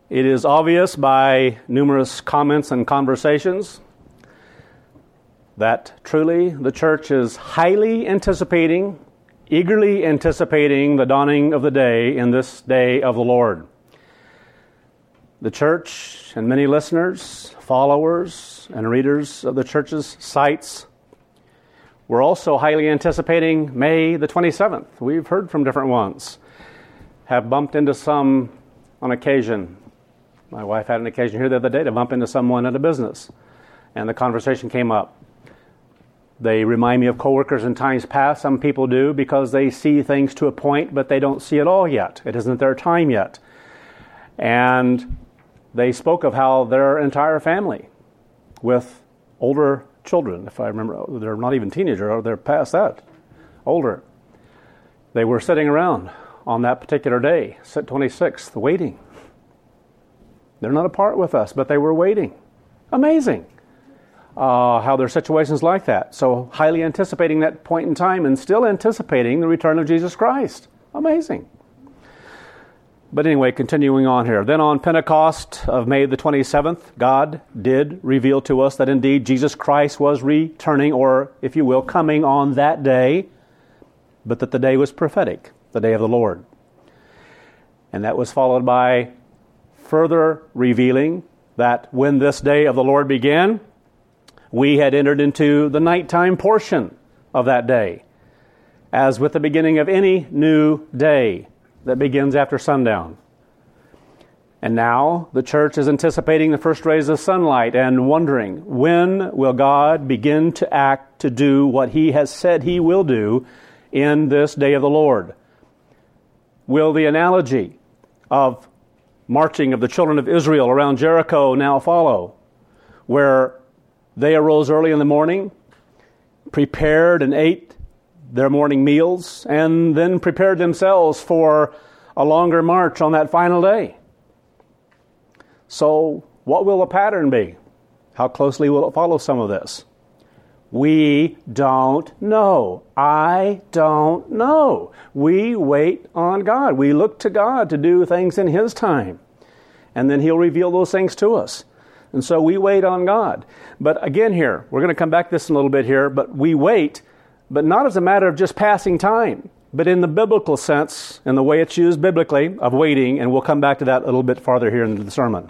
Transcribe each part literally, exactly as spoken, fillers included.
It is obvious by numerous comments and conversations that truly the church is highly anticipating, eagerly anticipating the dawning of the day in this day of the Lord. The church and many listeners, followers, and readers of the church's sites were also highly anticipating May the twenty-seventh. We've heard from different ones, have bumped into some on occasion. My wife had an occasion here the other day to bump into someone at a business, and the conversation came up. They remind me of coworkers in times past. Some people do because they see things to a point, but they don't see it all yet. It isn't their time yet. And they spoke of how their entire family, with older children, if I remember, they're not even teenagers, they're past that, older. They were sitting around on that particular day, twenty-sixth, waiting. They're not apart with us, but they were waiting. Amazing uh, how there are situations like that. So highly anticipating that point in time and still anticipating the return of Jesus Christ. Amazing. But anyway, continuing on here. Then on Pentecost of May the twenty-seventh, God did reveal to us that indeed Jesus Christ was returning, or if you will, coming on that day, but that the day was prophetic, the day of the Lord. And that was followed by further revealing that when this day of the Lord began, we had entered into the nighttime portion of that day, as with the beginning of any new day that begins after sundown. And now the church is anticipating the first rays of sunlight and wondering, when will God begin to act to do what He has said He will do in this day of the Lord? Will the analogy of marching of the children of Israel around Jericho now follow, where they arose early in the morning, prepared and ate their morning meals, and then prepared themselves for a longer march on that final day? So what will the pattern be? How closely will it follow some of this? We don't know. I don't know. We wait on God. We look to God to do things in His time. And then He'll reveal those things to us. And so we wait on God. But again here, we're going to come back to this in a little bit here, but we wait, but not as a matter of just passing time, but in the biblical sense, in the way it's used biblically, of waiting, and we'll come back to that a little bit farther here in the sermon.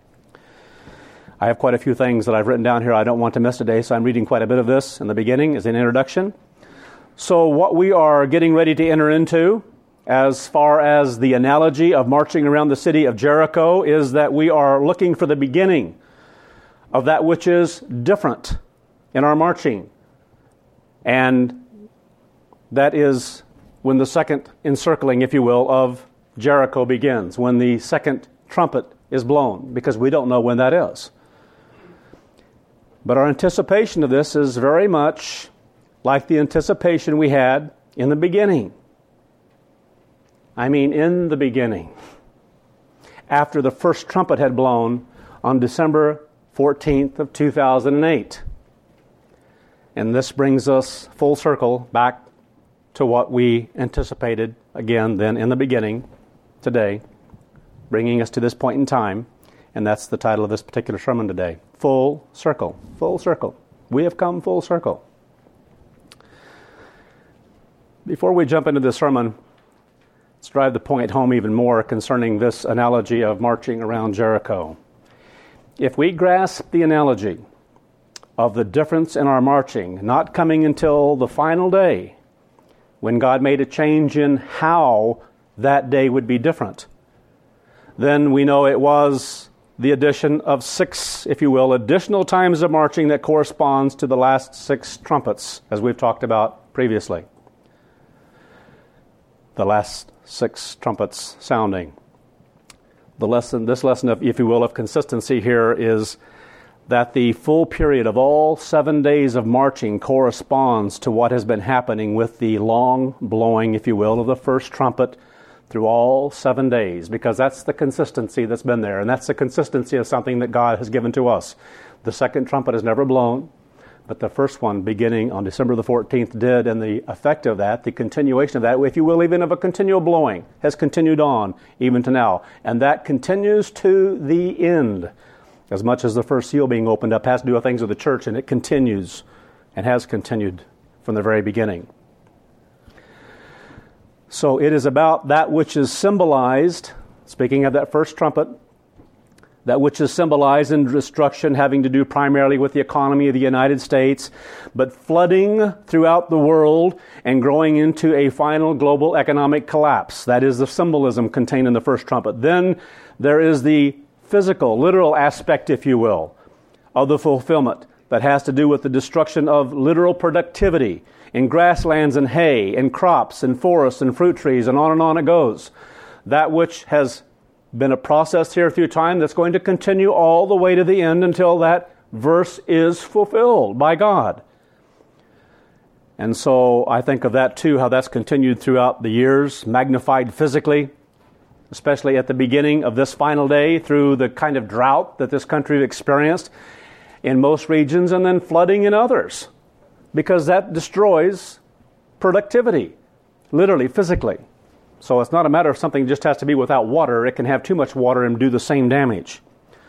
I have quite a few things that I've written down here I don't want to miss today, so I'm reading quite a bit of this in the beginning as an introduction. So what we are getting ready to enter into, as far as the analogy of marching around the city of Jericho, is that we are looking for the beginning of that which is different in our marching. And that is when the second encircling, if you will, of Jericho begins, when the second trumpet is blown, because we don't know when that is. But our anticipation of this is very much like the anticipation we had in the beginning. I mean, in the beginning. After the first trumpet had blown on December fourteenth of two thousand eight. And this brings us full circle back to what we anticipated, again, then in the beginning, today, bringing us to this point in time. And that's the title of this particular sermon today. Full circle. Full circle. We have come full circle. Before we jump into the sermon, let's drive the point home even more concerning this analogy of marching around Jericho. If we grasp the analogy of the difference in our marching, not coming until the final day, when God made a change in how that day would be different, then we know it was the addition of six, if you will, additional times of marching that corresponds to the last six trumpets, as we've talked about previously. The last six trumpets sounding. The lesson, this lesson of, if you will, of consistency here is that the full period of all seven days of marching corresponds to what has been happening with the long blowing, if you will, of the first trumpet through all seven days, because that's the consistency that's been there, and that's the consistency of something that God has given to us. The second trumpet is never blown. but the first one beginning on December the fourteenth did, and the effect of that, the continuation of that, if you will, even of a continual blowing, has continued on even to now. And that continues to the end. As much as the first seal being opened up has to do with things of the church, and it continues and has continued from the very beginning. So it is about that which is symbolized, speaking of that first trumpet, that which is symbolized in destruction having to do primarily with the economy of the United States, but flooding throughout the world and growing into a final global economic collapse. That is the symbolism contained in the first trumpet. Then there is the physical, literal aspect, if you will, of the fulfillment that has to do with the destruction of literal productivity in grasslands and hay and crops and forests and fruit trees, and on and on it goes. That which has been a process here through time that's going to continue all the way to the end until that verse is fulfilled by God. And so I think of that too, how that's continued throughout the years, magnified physically, especially at the beginning of this final day through the kind of drought that this country experienced in most regions, and then flooding in others, because that destroys productivity, literally, physically. So it's not a matter of something just has to be without water. It can have too much water and do the same damage.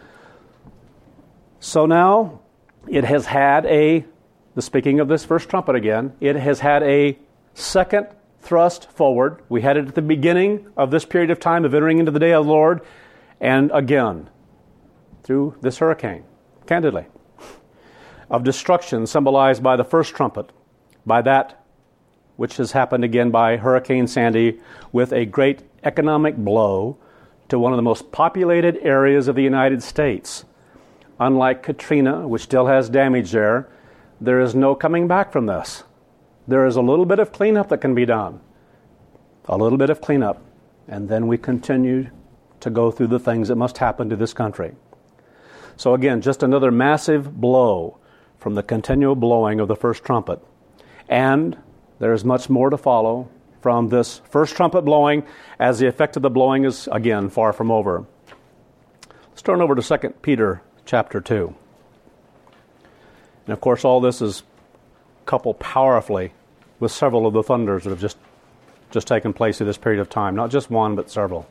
So now it has had a, the speaking of this first trumpet again, it has had a second thrust forward. We had it at the beginning of this period of time of entering into the day of the Lord, and again through this hurricane, candidly, of destruction symbolized by the first trumpet, by that which has happened again by Hurricane Sandy, with a great economic blow to one of the most populated areas of the United States. Unlike Katrina, which still has damage there, there is no coming back from this. There is a little bit of cleanup that can be done. A little bit of cleanup. And then we continue to go through the things that must happen to this country. So again, just another massive blow from the continual blowing of the first trumpet. And there is much more to follow from this first trumpet blowing, as the effect of the blowing is, again, far from over. Let's turn over to Second Peter chapter two. And of course, all this is coupled powerfully with several of the thunders that have just, just taken place in this period of time. Not just one, but several.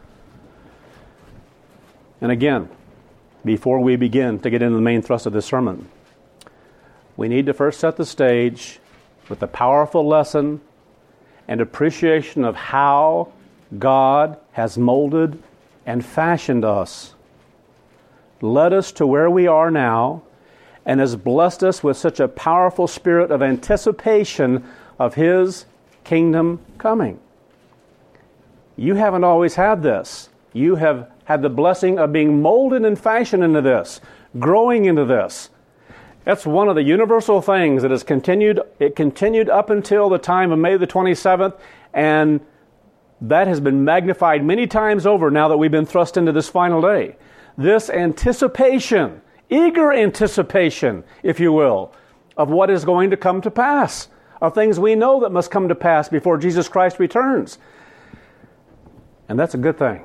And again, before we begin to get into the main thrust of this sermon, we need to first set the stage with a powerful lesson and appreciation of how God has molded and fashioned us, led us to where we are now, and has blessed us with such a powerful spirit of anticipation of His kingdom coming. You haven't always had this. You have had the blessing of being molded and fashioned into this, growing into this. That's one of the universal things that has continued. It continued up until the time of May the twenty-seventh, and that has been magnified many times over now that we've been thrust into this final day. This anticipation, eager anticipation, if you will, of what is going to come to pass, of things we know that must come to pass before Jesus Christ returns. And that's a good thing,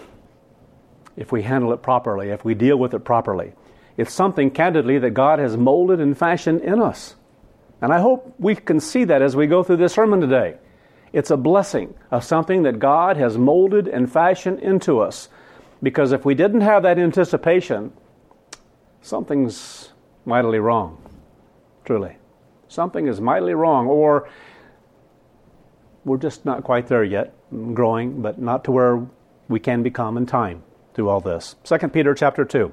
if we handle it properly, if we deal with it properly. It's something, candidly, that God has molded and fashioned in us. And I hope we can see that as we go through this sermon today. It's a blessing of something that God has molded and fashioned into us. Because if we didn't have that anticipation, something's mightily wrong. Truly. Something is mightily wrong, or we're just not quite there yet, growing, but not to where we can become in time through all this. Second Peter chapter two.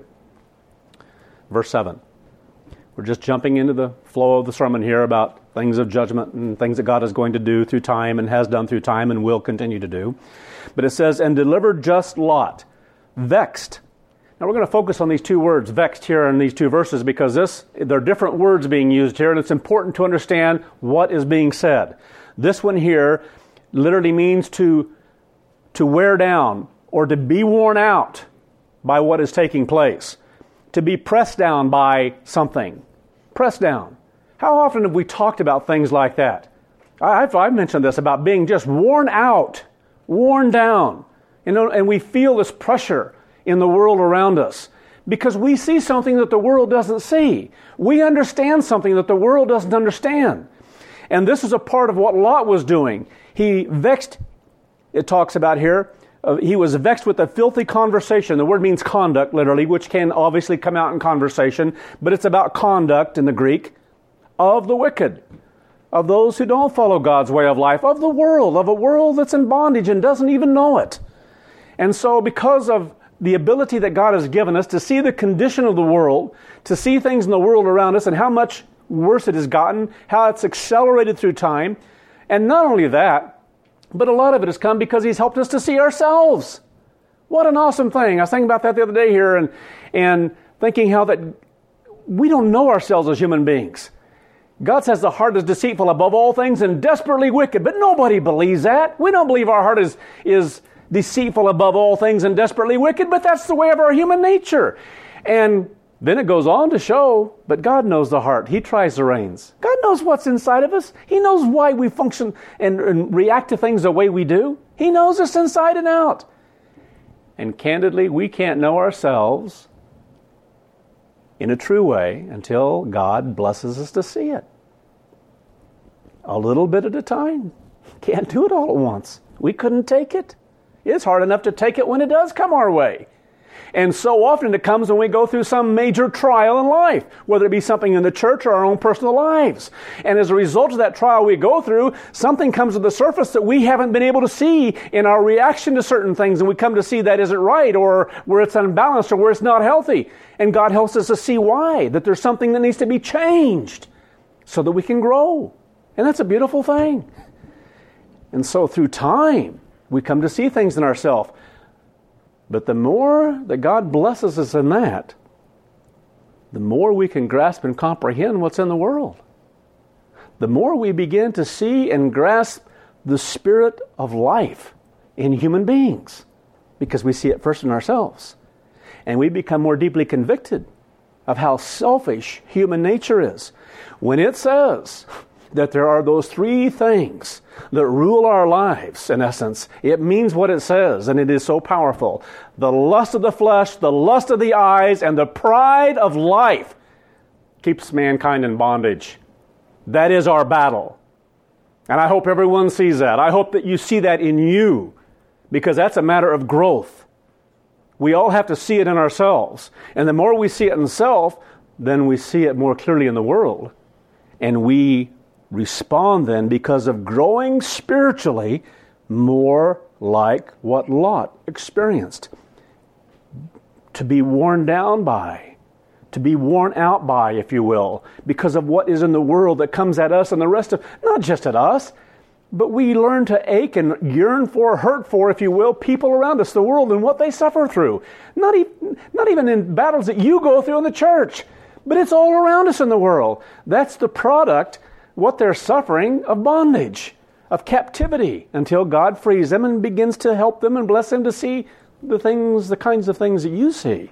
Verse seven. We're just jumping into the flow of the sermon here about things of judgment and things that God is going to do through time and has done through time and will continue to do. But it says, and delivered just Lot, vexed. Now we're going to focus on these two words, vexed, here in these two verses, because this there are different words being used here, and it's important to understand what is being said. This one here literally means to, to wear down or to be worn out by what is taking place. To be pressed down by something. Pressed down. How often have we talked about things like that? I've, I've mentioned this about being just worn out, worn down. You know, and we feel this pressure in the world around us. because we see something that the world doesn't see. We understand something that the world doesn't understand. And this is a part of what Lot was doing. He vexed, it talks about here, uh, he was vexed with a filthy conversation. The word means conduct, literally, which can obviously come out in conversation, but it's about conduct in the Greek, of the wicked, of those who don't follow God's way of life, of the world, of a world that's in bondage and doesn't even know it. And so because of the ability that God has given us to see the condition of the world, to see things in the world around us and how much worse it has gotten, how it's accelerated through time, and not only that, but a lot of it has come because He's helped us to see ourselves. What an awesome thing. I was thinking about that the other day here and, and thinking how that we don't know ourselves as human beings. God says the heart is deceitful above all things and desperately wicked, but nobody believes that. We don't believe our heart is, is deceitful above all things and desperately wicked, but that's the way of our human nature. And then it goes on to show, but God knows the heart. He tries the reins. God knows what's inside of us. He knows why we function and, and react to things the way we do. He knows us inside and out. And candidly, we can't know ourselves in a true way until God blesses us to see it. A little bit at a time. Can't do it all at once. We couldn't take it. It's hard enough to take it when it does come our way. And so often it comes when we go through some major trial in life, whether it be something in the church or our own personal lives. And as a result of that trial we go through, something comes to the surface that we haven't been able to see in our reaction to certain things, and we come to see that isn't right, or where it's unbalanced, or where it's not healthy. And God helps us to see why, that there's something that needs to be changed so that we can grow. And that's a beautiful thing. And so through time, we come to see things in ourselves. But the more that God blesses us in that, the more we can grasp and comprehend what's in the world. The more we begin to see and grasp the spirit of life in human beings, because we see it first in ourselves. And we become more deeply convicted of how selfish human nature is. When it says that there are those three things that rule our lives, in essence, it means what it says, and it is so powerful. The lust of the flesh, the lust of the eyes, and the pride of life keeps mankind in bondage. That is our battle. And I hope everyone sees that. I hope that you see that in you, because that's a matter of growth. We all have to see it in ourselves. And the more we see it in self, then we see it more clearly in the world. And we respond then, because of growing spiritually, more like what Lot experienced. To be worn down by, to be worn out by, if you will, because of what is in the world that comes at us and the rest of, not just at us, but we learn to ache and yearn for, hurt for, if you will, people around us, the world, and what they suffer through. Not even, not even in battles that you go through in the church, but it's all around us in the world. That's the product, what they're suffering, of bondage, of captivity, until God frees them and begins to help them and bless them to see the things, the kinds of things that you see.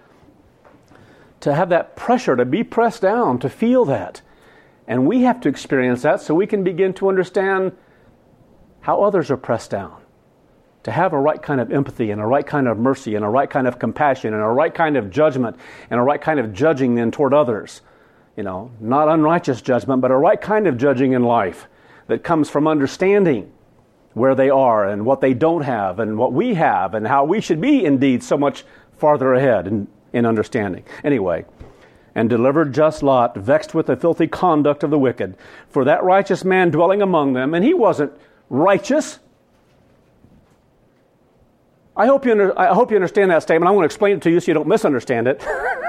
To have that pressure, to be pressed down, to feel that. And we have to experience that so we can begin to understand how others are pressed down. To have a right kind of empathy and a right kind of mercy and a right kind of compassion and a right kind of judgment and a right kind of judging then toward others. You know, not unrighteous judgment, but a right kind of judging in life that comes from understanding where they are and what they don't have and what we have and how we should be indeed so much farther ahead in, in understanding. Anyway, and delivered just Lot, vexed with the filthy conduct of the wicked, for that righteous man dwelling among them, and he wasn't righteous. I hope you under, I hope you understand that statement. I'm going to explain it to you so you don't misunderstand it.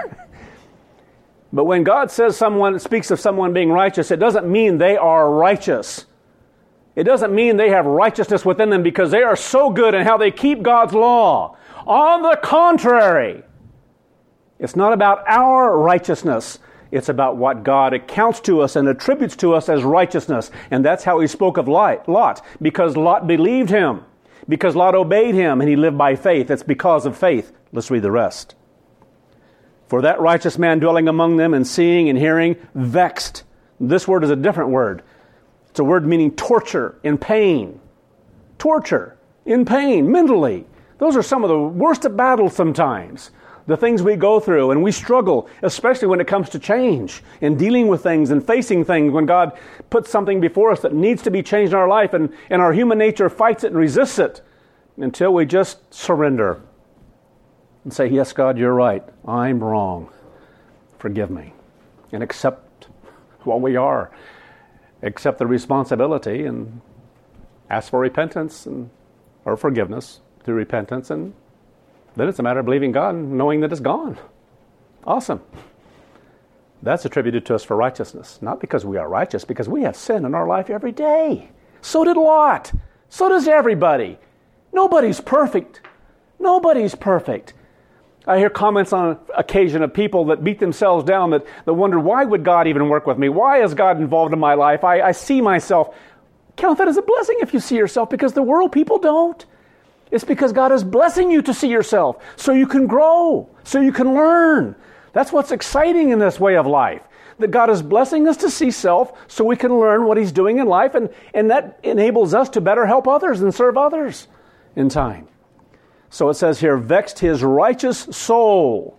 But when God says someone, speaks of someone being righteous, it doesn't mean they are righteous. It doesn't mean they have righteousness within them because they are so good in how they keep God's law. On the contrary, it's not about our righteousness. It's about what God accounts to us and attributes to us as righteousness. And that's how he spoke of Lot, because Lot believed him, because Lot obeyed him, and he lived by faith. It's because of faith. Let's read the rest. For that righteous man dwelling among them and seeing and hearing, vexed. This word is a different word. It's a word meaning torture, in pain. Torture, in pain, mentally. Those are some of the worst of battles sometimes. the things we go through, and we struggle, especially when it comes to change and dealing with things and facing things, when God puts something before us that needs to be changed in our life, and, and our human nature fights it and resists it until we just surrender and say, yes, God, you're right. I'm wrong. Forgive me. And accept what we are. Accept the responsibility and ask for repentance and or forgiveness through repentance, and then it's a matter of believing God and knowing that it's gone. Awesome. That's attributed to us for righteousness. Not because we are righteous, because we have sin in our life every day. So did Lot. So does everybody. Nobody's perfect. Nobody's perfect. I hear comments on occasion of people that beat themselves down, that, that wonder, why would God even work with me? Why is God involved in my life? I, I see myself. Count that as a blessing if you see yourself, because the world people don't. It's because God is blessing you to see yourself so you can grow, so you can learn. That's what's exciting in this way of life, that God is blessing us to see self so we can learn what He's doing in life, and, and that enables us to better help others and serve others in time. So it says here, vexed his righteous soul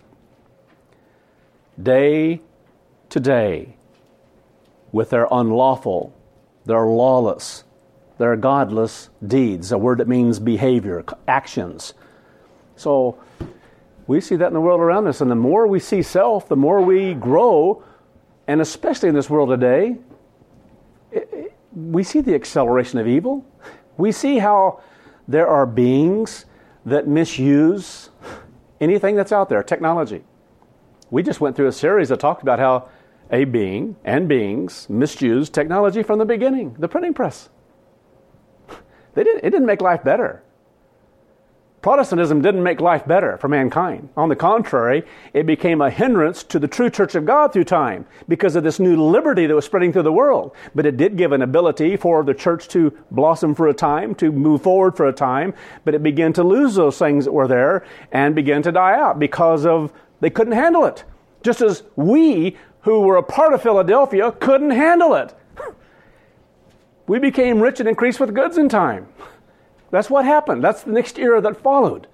day to day with their unlawful, their lawless, their godless deeds, a word that means behavior, actions. So we see that in the world around us, and the more we see self, the more we grow, and especially in this world today, it, it, we see the acceleration of evil. We see how there are beings that misuse anything that's out there, technology. We just went through a series that talked about how a being and beings misused technology from the beginning, the printing press. They didn't, it didn't make life better. Protestantism didn't make life better for mankind. On the contrary, it became a hindrance to the true church of God through time because of this new liberty that was spreading through the world. But it did give an ability for the church to blossom for a time, to move forward for a time, but it began to lose those things that were there and began to die out because of they couldn't handle it. Just as we, who were a part of Philadelphia, couldn't handle it. We became rich and increased with goods in time. That's what happened. That's the next era that followed.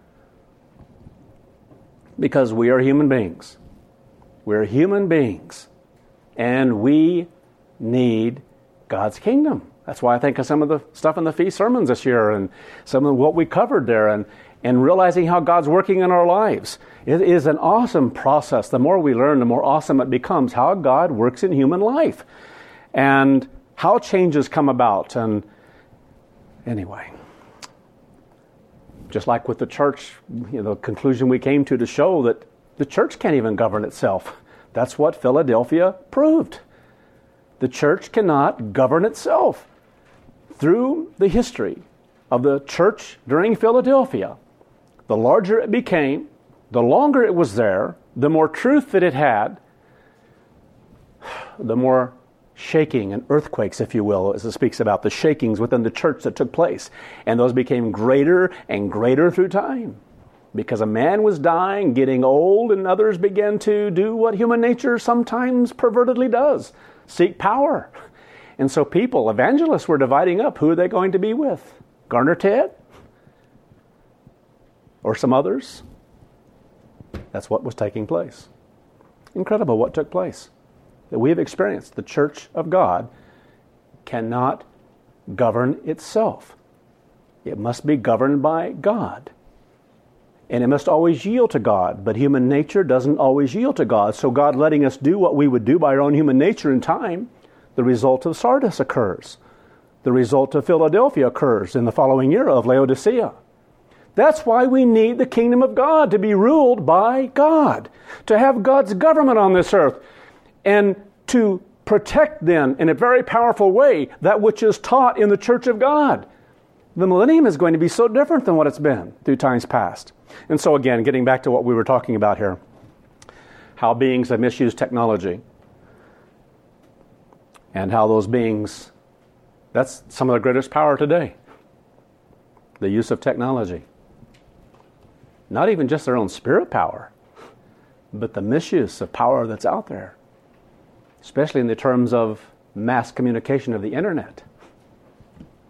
Because we are human beings. We're human beings. And we need God's kingdom. That's why I think of some of the stuff in the feast sermons this year and some of what we covered there, and, and realizing how God's working in our lives. It is an awesome process. The more we learn, the more awesome it becomes how God works in human life and how changes come about. And anyway, just like with the church, you know, the conclusion we came to to show that the church can't even govern itself. That's what Philadelphia proved. The church cannot govern itself. Through the history of the church during Philadelphia, the larger it became, the longer it was there, the more truth that it had, the more shaking and earthquakes, if you will, as it speaks about the shakings within the church that took place. And those became greater and greater through time. Because a man was dying, getting old, and others began to do what human nature sometimes pervertedly does, seek power. And so people, evangelists, were dividing up. Who are they going to be with? Garner Ted? Or some others? That's what was taking place. Incredible what took place. That we have experienced. The church of God cannot govern itself. It must be governed by God. And it must always yield to God. But human nature doesn't always yield to God. So God letting us do what we would do by our own human nature in time, the result of Sardis occurs. The result of Philadelphia occurs in the following era of Laodicea. That's why we need the kingdom of God to be ruled by God. To have God's government on this earth. And to protect then, in a very powerful way, that which is taught in the church of God. The millennium is going to be so different than what it's been through times past. And so again, getting back to what we were talking about here, how beings have misused technology. And how those beings, that's some of the greatest power today. The use of technology. Not even just their own spirit power, but the misuse of power that's out there. Especially in the terms of mass communication of the internet.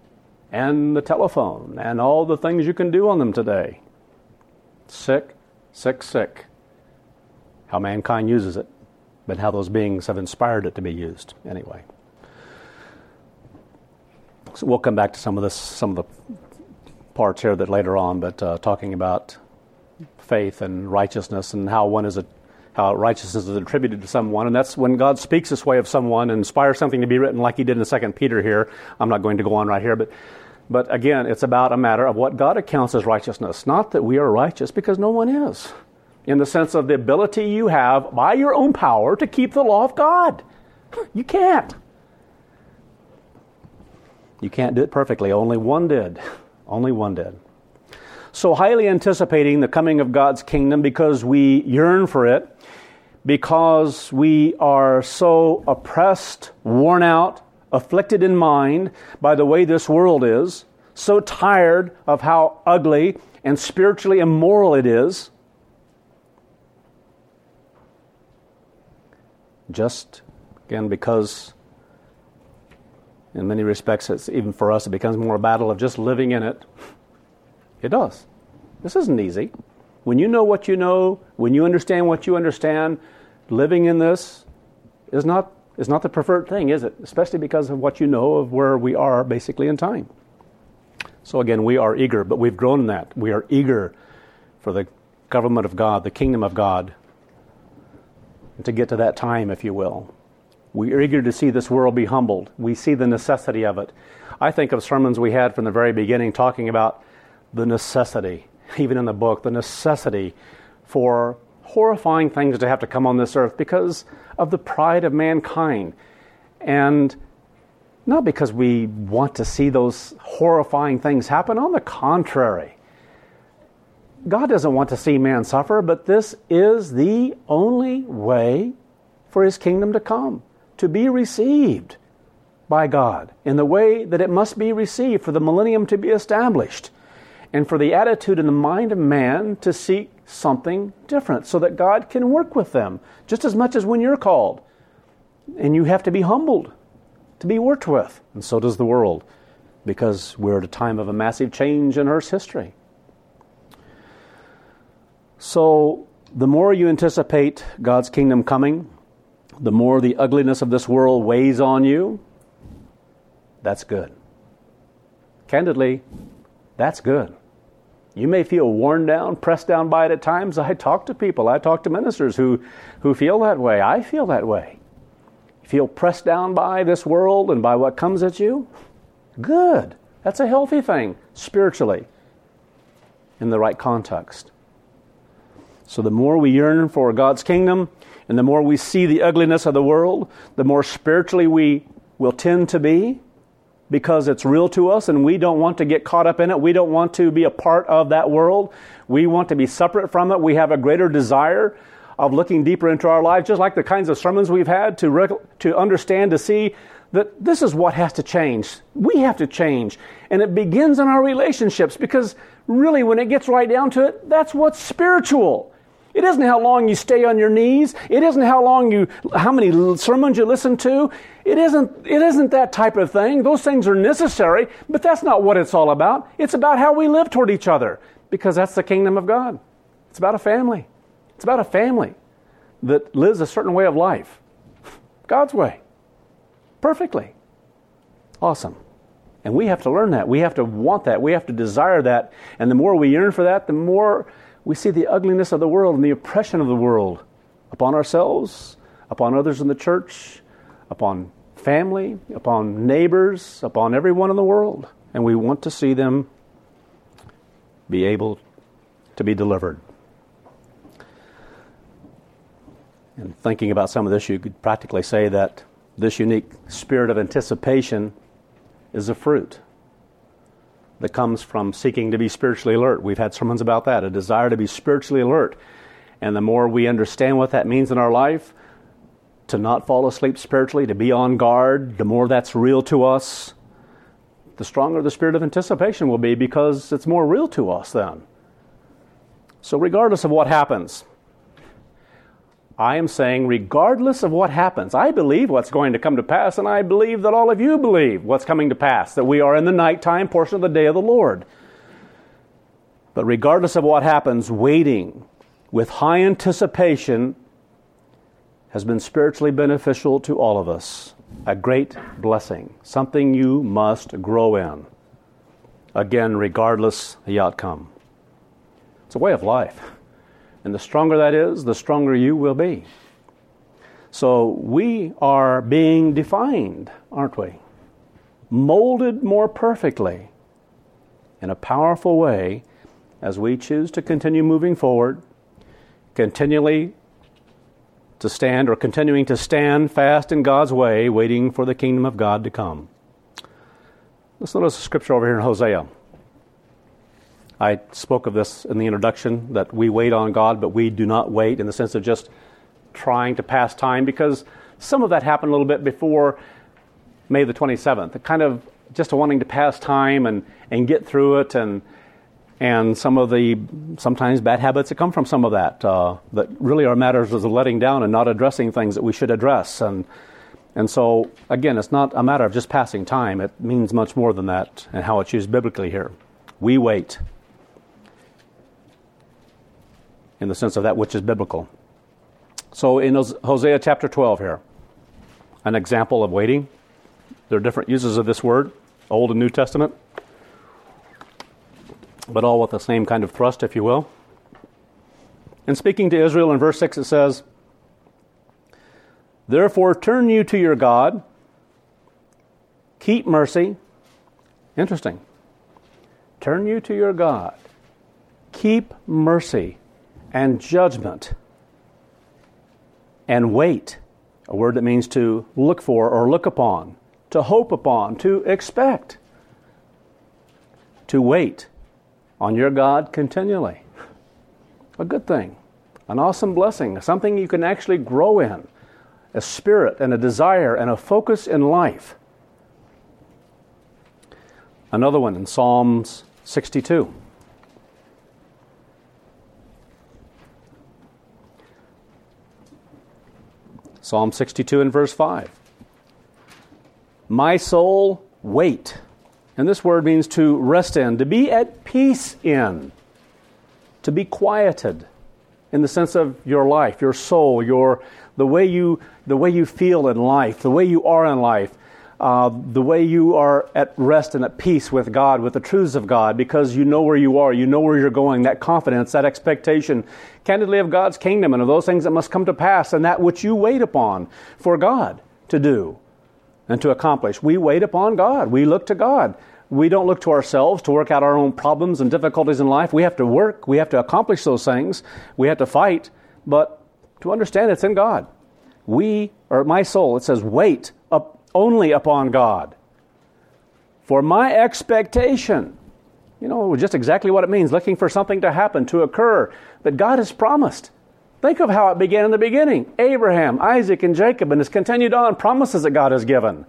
And the telephone, and all the things you can do on them today. Sick, Sick, sick. How mankind uses it, but how those beings have inspired it to be used. Anyway. So we'll come back to some of this, some of the parts here that later on, but uh, talking about faith and righteousness and how one is a, how righteousness is attributed to someone, and that's when God speaks this way of someone and inspires something to be written, like He did in Second Peter here. I'm not going to go on right here, but but again, it's about a matter of what God accounts as righteousness, not that we are righteous, because no one is, in the sense of the ability you have by your own power to keep the law of God. You can't. You can't do it perfectly. Only one did. Only one did. So highly anticipating the coming of God's kingdom because we yearn for it, because we are so oppressed, worn out, afflicted in mind by the way this world is, so tired of how ugly and spiritually immoral it is, just, again, because in many respects, it's, even for us, it becomes more a battle of just living in it. It does. This isn't easy. When you know what you know, when you understand what you understand, living in this is not is not the preferred thing, is it? Especially because of what you know of where we are basically in time. So again, we are eager, but we've grown in that. We are eager for the government of God, the kingdom of God, and to get to that time, if you will. We are eager to see this world be humbled. We see the necessity of it. I think of sermons we had from the very beginning talking about the necessity, even in the book, the necessity for horrifying things to have to come on this earth because of the pride of mankind. And not because we want to see those horrifying things happen. On the contrary, God doesn't want to see man suffer, but this is the only way for His kingdom to come, to be received by God in the way that it must be received, for the millennium to be established, and for the attitude and the mind of man to seek something different so that God can work with them just as much as when you're called. And you have to be humbled to be worked with. And so does the world, because we're at a time of a massive change in Earth's history. So the more you anticipate God's kingdom coming, the more the ugliness of this world weighs on you. That's good. Candidly, that's good. You may feel worn down, pressed down by it at times. I talk to people, I talk to ministers who, who feel that way. I feel that way. You feel pressed down by this world and by what comes at you? Good. That's a healthy thing, spiritually, in the right context. So the more we yearn for God's kingdom, and the more we see the ugliness of the world, the more spiritually we will tend to be, because it's real to us and we don't want to get caught up in it. We don't want to be a part of that world. We want to be separate from it. We have a greater desire of looking deeper into our lives, just like the kinds of sermons we've had to rec- to understand, to see that this is what has to change. We have to change. And it begins in our relationships, because really when it gets right down to it, that's what's spiritual. It isn't how long you stay on your knees. It isn't how long you, how many sermons you listen to. It isn't, it isn't that type of thing. Those things are necessary, but that's not what it's all about. It's about how we live toward each other, because that's the kingdom of God. It's about a family. It's about a family that lives a certain way of life. God's way. Perfectly. Awesome. And we have to learn that. We have to want that. We have to desire that. And the more we yearn for that, the more we see the ugliness of the world and the oppression of the world upon ourselves, upon others in the church, upon family, upon neighbors, upon everyone in the world. And we want to see them be able to be delivered. And thinking about some of this, you could practically say that this unique spirit of anticipation is a fruit that comes from seeking to be spiritually alert. We've had sermons about that, a desire to be spiritually alert. And the more we understand what that means in our life, to not fall asleep spiritually, to be on guard, the more that's real to us, the stronger the spirit of anticipation will be, because it's more real to us then. So regardless of what happens, I am saying regardless of what happens, I believe what's going to come to pass, and I believe that all of you believe what's coming to pass, that we are in the nighttime portion of the day of the Lord. But regardless of what happens, waiting with high anticipation has been spiritually beneficial to all of us. A great blessing, something you must grow in. Again, regardless the outcome. It's a way of life. And the stronger that is, the stronger you will be. So we are being defined, aren't we? Molded more perfectly in a powerful way as we choose to continue moving forward, continually to stand or continuing to stand fast in God's way, waiting for the kingdom of God to come. Let's notice the scripture over here in Hosea. I spoke of this in the introduction, that we wait on God, but we do not wait in the sense of just trying to pass time, because some of that happened a little bit before May the twenty-seventh. The kind of just wanting to pass time and, and get through it, and and some of the sometimes bad habits that come from some of that, uh, that really are matters of letting down and not addressing things that we should address. And and so, again, it's not a matter of just passing time. It means much more than that, and how it's used biblically here. We wait in the sense of that which is biblical. So in Hosea chapter twelve here, an example of waiting. There are different uses of this word, Old and New Testament, but all with the same kind of thrust, if you will. In speaking to Israel in verse six, it says, "Therefore turn you to your God, keep mercy." Interesting. Turn you to your God, keep mercy and judgment, and wait, a word that means to look for or look upon, to hope upon, to expect, to wait on your God continually. A good thing, an awesome blessing, something you can actually grow in, a spirit and a desire and a focus in life. Another one in Psalms sixty-two. Psalm sixty-two and verse five. My soul, wait. And this word means to rest in, to be at peace in, to be quieted in the sense of your life, your soul, your the way you the way you feel in life, the way you are in life, uh, the way you are at rest and at peace with God, with the truths of God, because you know where you are, you know where you're going, that confidence, that expectation, candidly, of God's kingdom and of those things that must come to pass, and that which you wait upon for God to do and to accomplish. We wait upon God. We look to God. We don't look to ourselves to work out our own problems and difficulties in life. We have to work. We have to accomplish those things. We have to fight. But to understand it's in God. We, or my soul, it says, wait up only upon God. For my expectation, you know, just exactly what it means, looking for something to happen, to occur, that God has promised. Think of how it began in the beginning. Abraham, Isaac, and Jacob, and it's continued on, promises that God has given.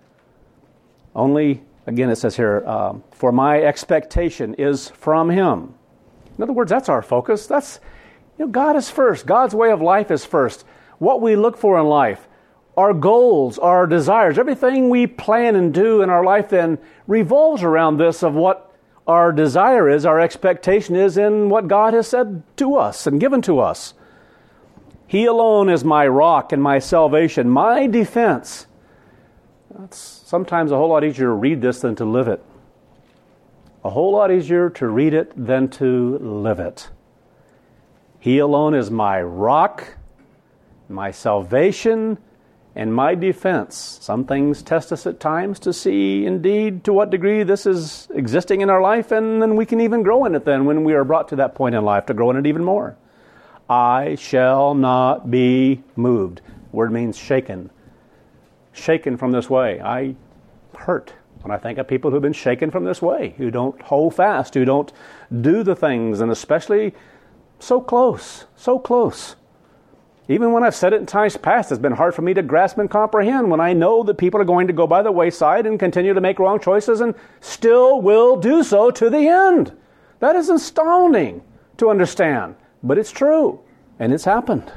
Only, again, it says here, uh, for my expectation is from Him. In other words, that's our focus. That's, you know, God is first. God's way of life is first. What we look for in life, our goals, our desires, everything we plan and do in our life then revolves around this of what our desire is, our expectation is in what God has said to us and given to us. He alone is my rock and my salvation, my defense. It's sometimes a whole lot easier to read this than to live it. A whole lot easier to read it than to live it. He alone is my rock, my salvation, and my defense. Some things test us at times to see indeed to what degree this is existing in our life, and then we can even grow in it then when we are brought to that point in life to grow in it even more. I shall not be moved. The word means shaken. Shaken from this way. I hurt when I think of people who've been shaken from this way, who don't hold fast, who don't do the things, and especially so close, so close. Even when I've said it in times past, it's been hard for me to grasp and comprehend when I know that people are going to go by the wayside and continue to make wrong choices and still will do so to the end. That is astounding to understand, but it's true, and it's happened.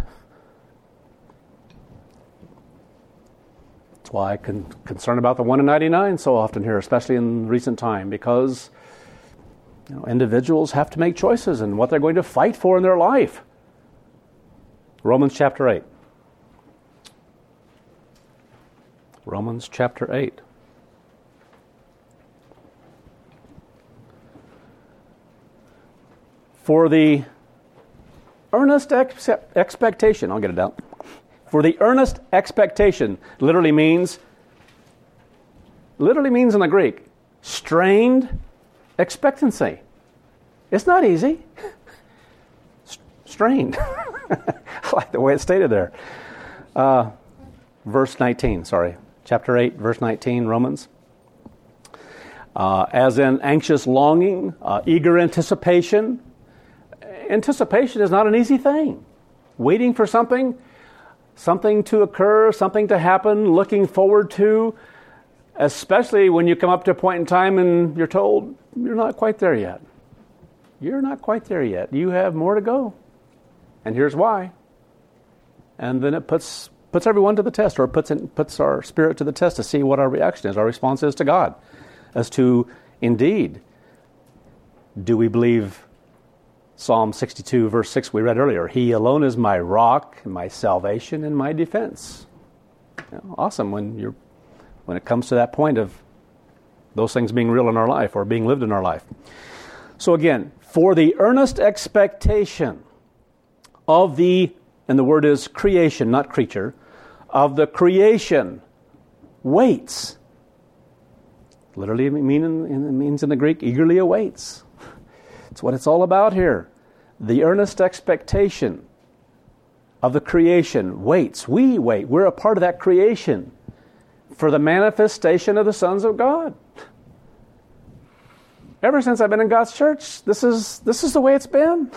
That's why I'm con- concerned about the one in ninety-nine so often here, especially in recent time, because you know, individuals have to make choices in what they're going to fight for in their life. Romans chapter eight. Romans chapter eight. For the earnest ex- expectation, I'll get it out. For the earnest expectation literally means, literally means in the Greek, strained expectancy. It's not easy. Strained. I like the way it's stated there. Uh, verse nineteen, sorry. Chapter eight, verse nineteen, Romans. Uh, as in anxious longing, uh, eager anticipation. Anticipation is not an easy thing. Waiting for something, something to occur, something to happen, looking forward to, especially when you come up to a point in time and you're told, you're not quite there yet. You're not quite there yet. You have more to go. And here's why. And then it puts puts everyone to the test, or puts in, puts our spirit to the test to see what our reaction is, our response is to God, as to, indeed, do we believe Psalm sixty-two, verse six we read earlier, He alone is my rock, my salvation, and my defense. You know, awesome when you're when it comes to that point of those things being real in our life or being lived in our life. So again, for the earnest expectation of the, and the word is creation, not creature, of the creation waits. Literally it means in the Greek, eagerly awaits. It's what it's all about here. The earnest expectation of the creation waits. We wait. We're a part of that creation for the manifestation of the sons of God. Ever since I've been in God's church, this is this is the way it's been.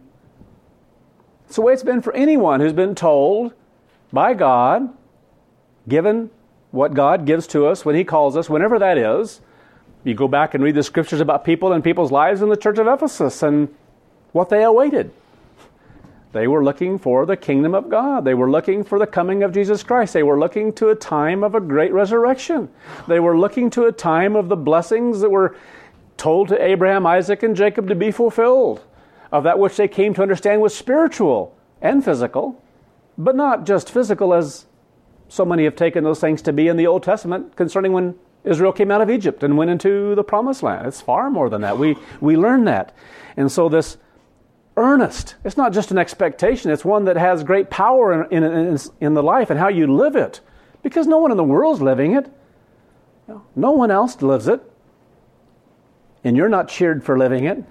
It's the way it's been for anyone who's been told by God, given what God gives to us when He calls us, whenever that is. You go back and read the scriptures about people and people's lives in the church of Ephesus and what they awaited. They were looking for the kingdom of God. They were looking for the coming of Jesus Christ. They were looking to a time of a great resurrection. They were looking to a time of the blessings that were told to Abraham, Isaac, and Jacob to be fulfilled, of that which they came to understand was spiritual and physical, but not just physical as so many have taken those things to be in the Old Testament concerning when Israel came out of Egypt and went into the Promised Land. It's far more than that. We we learn that. And so this earnest, it's not just an expectation, it's one that has great power in, in, in, in the life and how you live it. Because no one in the world's living it. No one else lives it. And you're not cheered for living it.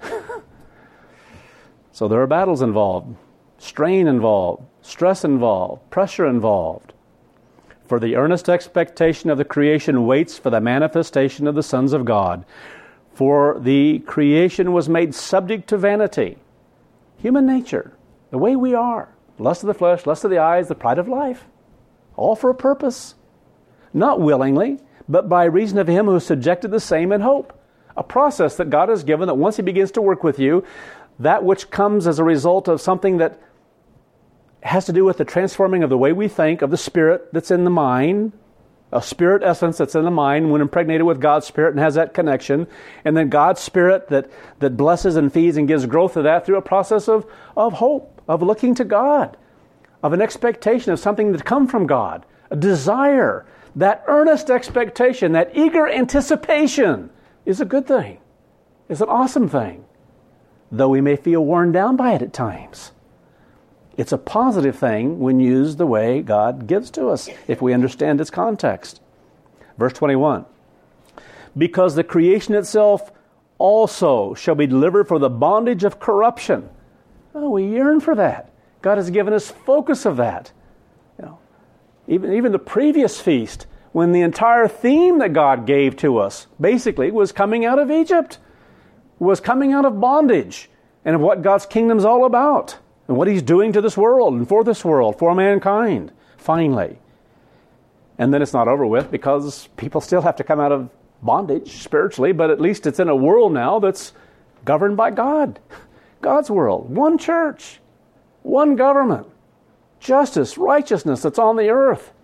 So there are battles involved, strain involved, stress involved, pressure involved. For the earnest expectation of the creation waits for the manifestation of the sons of God. For the creation was made subject to vanity. Human nature, the way we are. Lust of the flesh, lust of the eyes, the pride of life. All for a purpose. Not willingly, but by reason of Him who subjected the same in hope. A process that God has given that once He begins to work with you, that which comes as a result of something that has to do with the transforming of the way we think, of the spirit that's in the mind, a spirit essence that's in the mind when impregnated with God's Spirit and has that connection, and then God's Spirit that, that blesses and feeds and gives growth to that through a process of, of hope, of looking to God, of an expectation of something to come from God, a desire. That earnest expectation, that eager anticipation is a good thing. It's an awesome thing, though we may feel worn down by it at times. It's a positive thing when used the way God gives to us, if we understand its context. Verse twenty-one. Because the creation itself also shall be delivered for the bondage of corruption. Oh, we yearn for that. God has given us focus of that. You know, even, even the previous feast, when the entire theme that God gave to us, basically, was coming out of Egypt, was coming out of bondage, and of what God's kingdom's all about. And what He's doing to this world and for this world, for mankind, finally. And then it's not over with because people still have to come out of bondage spiritually, but at least it's in a world now that's governed by God. God's world. One church. One government. Justice, righteousness that's on the earth.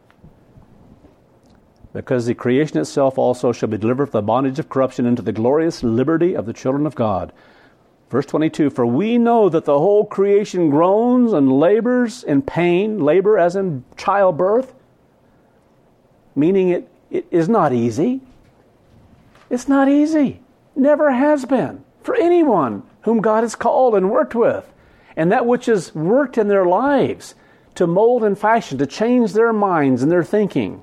Because the creation itself also shall be delivered from the bondage of corruption into the glorious liberty of the children of God. Verse twenty-two, for we know that the whole creation groans and labors in pain, labor as in childbirth, meaning it, it is not easy. It's not easy. Never has been for anyone whom God has called and worked with. And that which is worked in their lives to mold and fashion, to change their minds and their thinking.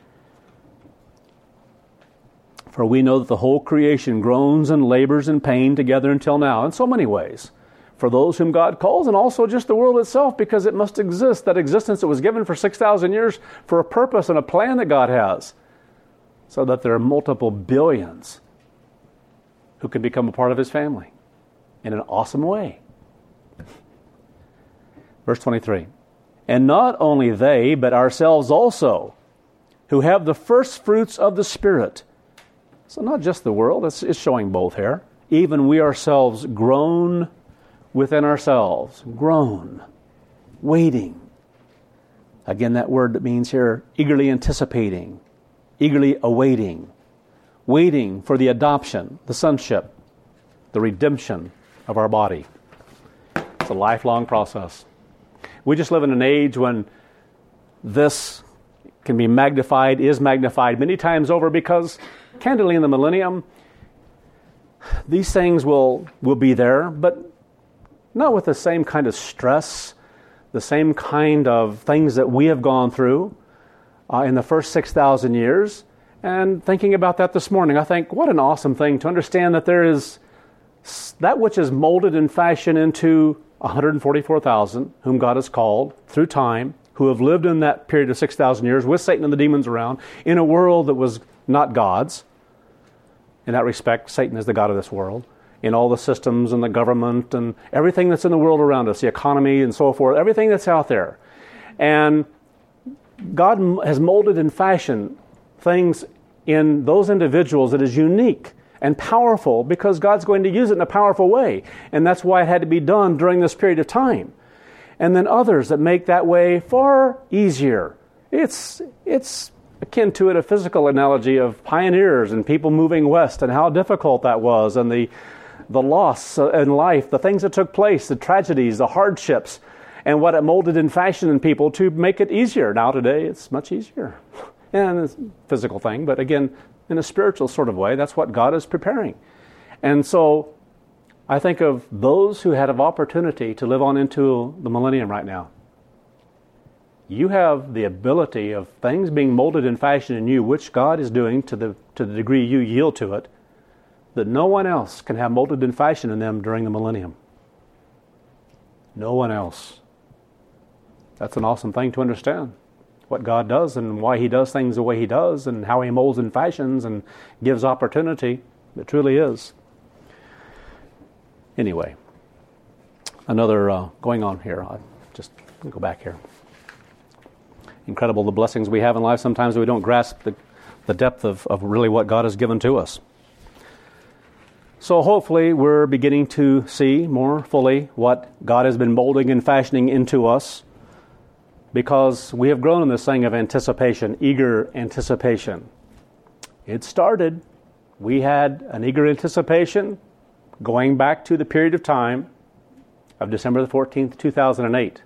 For we know that the whole creation groans and labors in pain together until now, in so many ways. For those whom God calls, and also just the world itself, because it must exist, that existence that was given for six thousand years for a purpose and a plan that God has, so that there are multiple billions who can become a part of His family in an awesome way. Verse twenty-three, and not only they, but ourselves also, who have the first fruits of the Spirit. So not just the world, it's, it's showing both here. Even we ourselves groan within ourselves. Groan. Waiting. Again, that word that means here, eagerly anticipating. Eagerly awaiting. Waiting for the adoption, the sonship, the redemption of our body. It's a lifelong process. We just live in an age when this can be magnified, is magnified many times over, because candidly in the millennium, these things will, will be there, but not with the same kind of stress, the same kind of things that we have gone through uh, in the first six thousand years. And thinking about that this morning, I think, what an awesome thing to understand that there is that which is molded and fashioned into one hundred forty-four thousand, whom God has called through time, who have lived in that period of six thousand years with Satan and the demons around, in a world that was not God's. In that respect, Satan is the god of this world. In all the systems and the government and everything that's in the world around us, the economy and so forth, everything that's out there. And God has molded and fashioned things in those individuals that is unique and powerful, because God's going to use it in a powerful way. And that's why it had to be done during this period of time. And then others that make that way far easier. It's it's akin to it a physical analogy of pioneers and people moving west and how difficult that was, and the the loss in life, the things that took place, the tragedies, the hardships, and what it molded and fashioned in people to make it easier. Now today it's much easier. And it's a physical thing, but again, in a spiritual sort of way, that's what God is preparing. And so I think of those who had an opportunity to live on into the millennium right now. You have the ability of things being molded and fashioned in you, which God is doing to the to the degree you yield to it, that no one else can have molded and fashioned in them during the millennium. No one else. That's an awesome thing to understand. What God does and why He does things the way He does and how He molds and fashions and gives opportunity. It truly is. Anyway, another uh, going on here. I'll just go back here. Incredible the blessings we have in life. Sometimes we don't grasp the, the depth of, of really what God has given to us. So hopefully we're beginning to see more fully what God has been molding and fashioning into us, because we have grown in this thing of anticipation, eager anticipation. It started. We had an eager anticipation going back to the period of time of December the fourteenth, two thousand eight.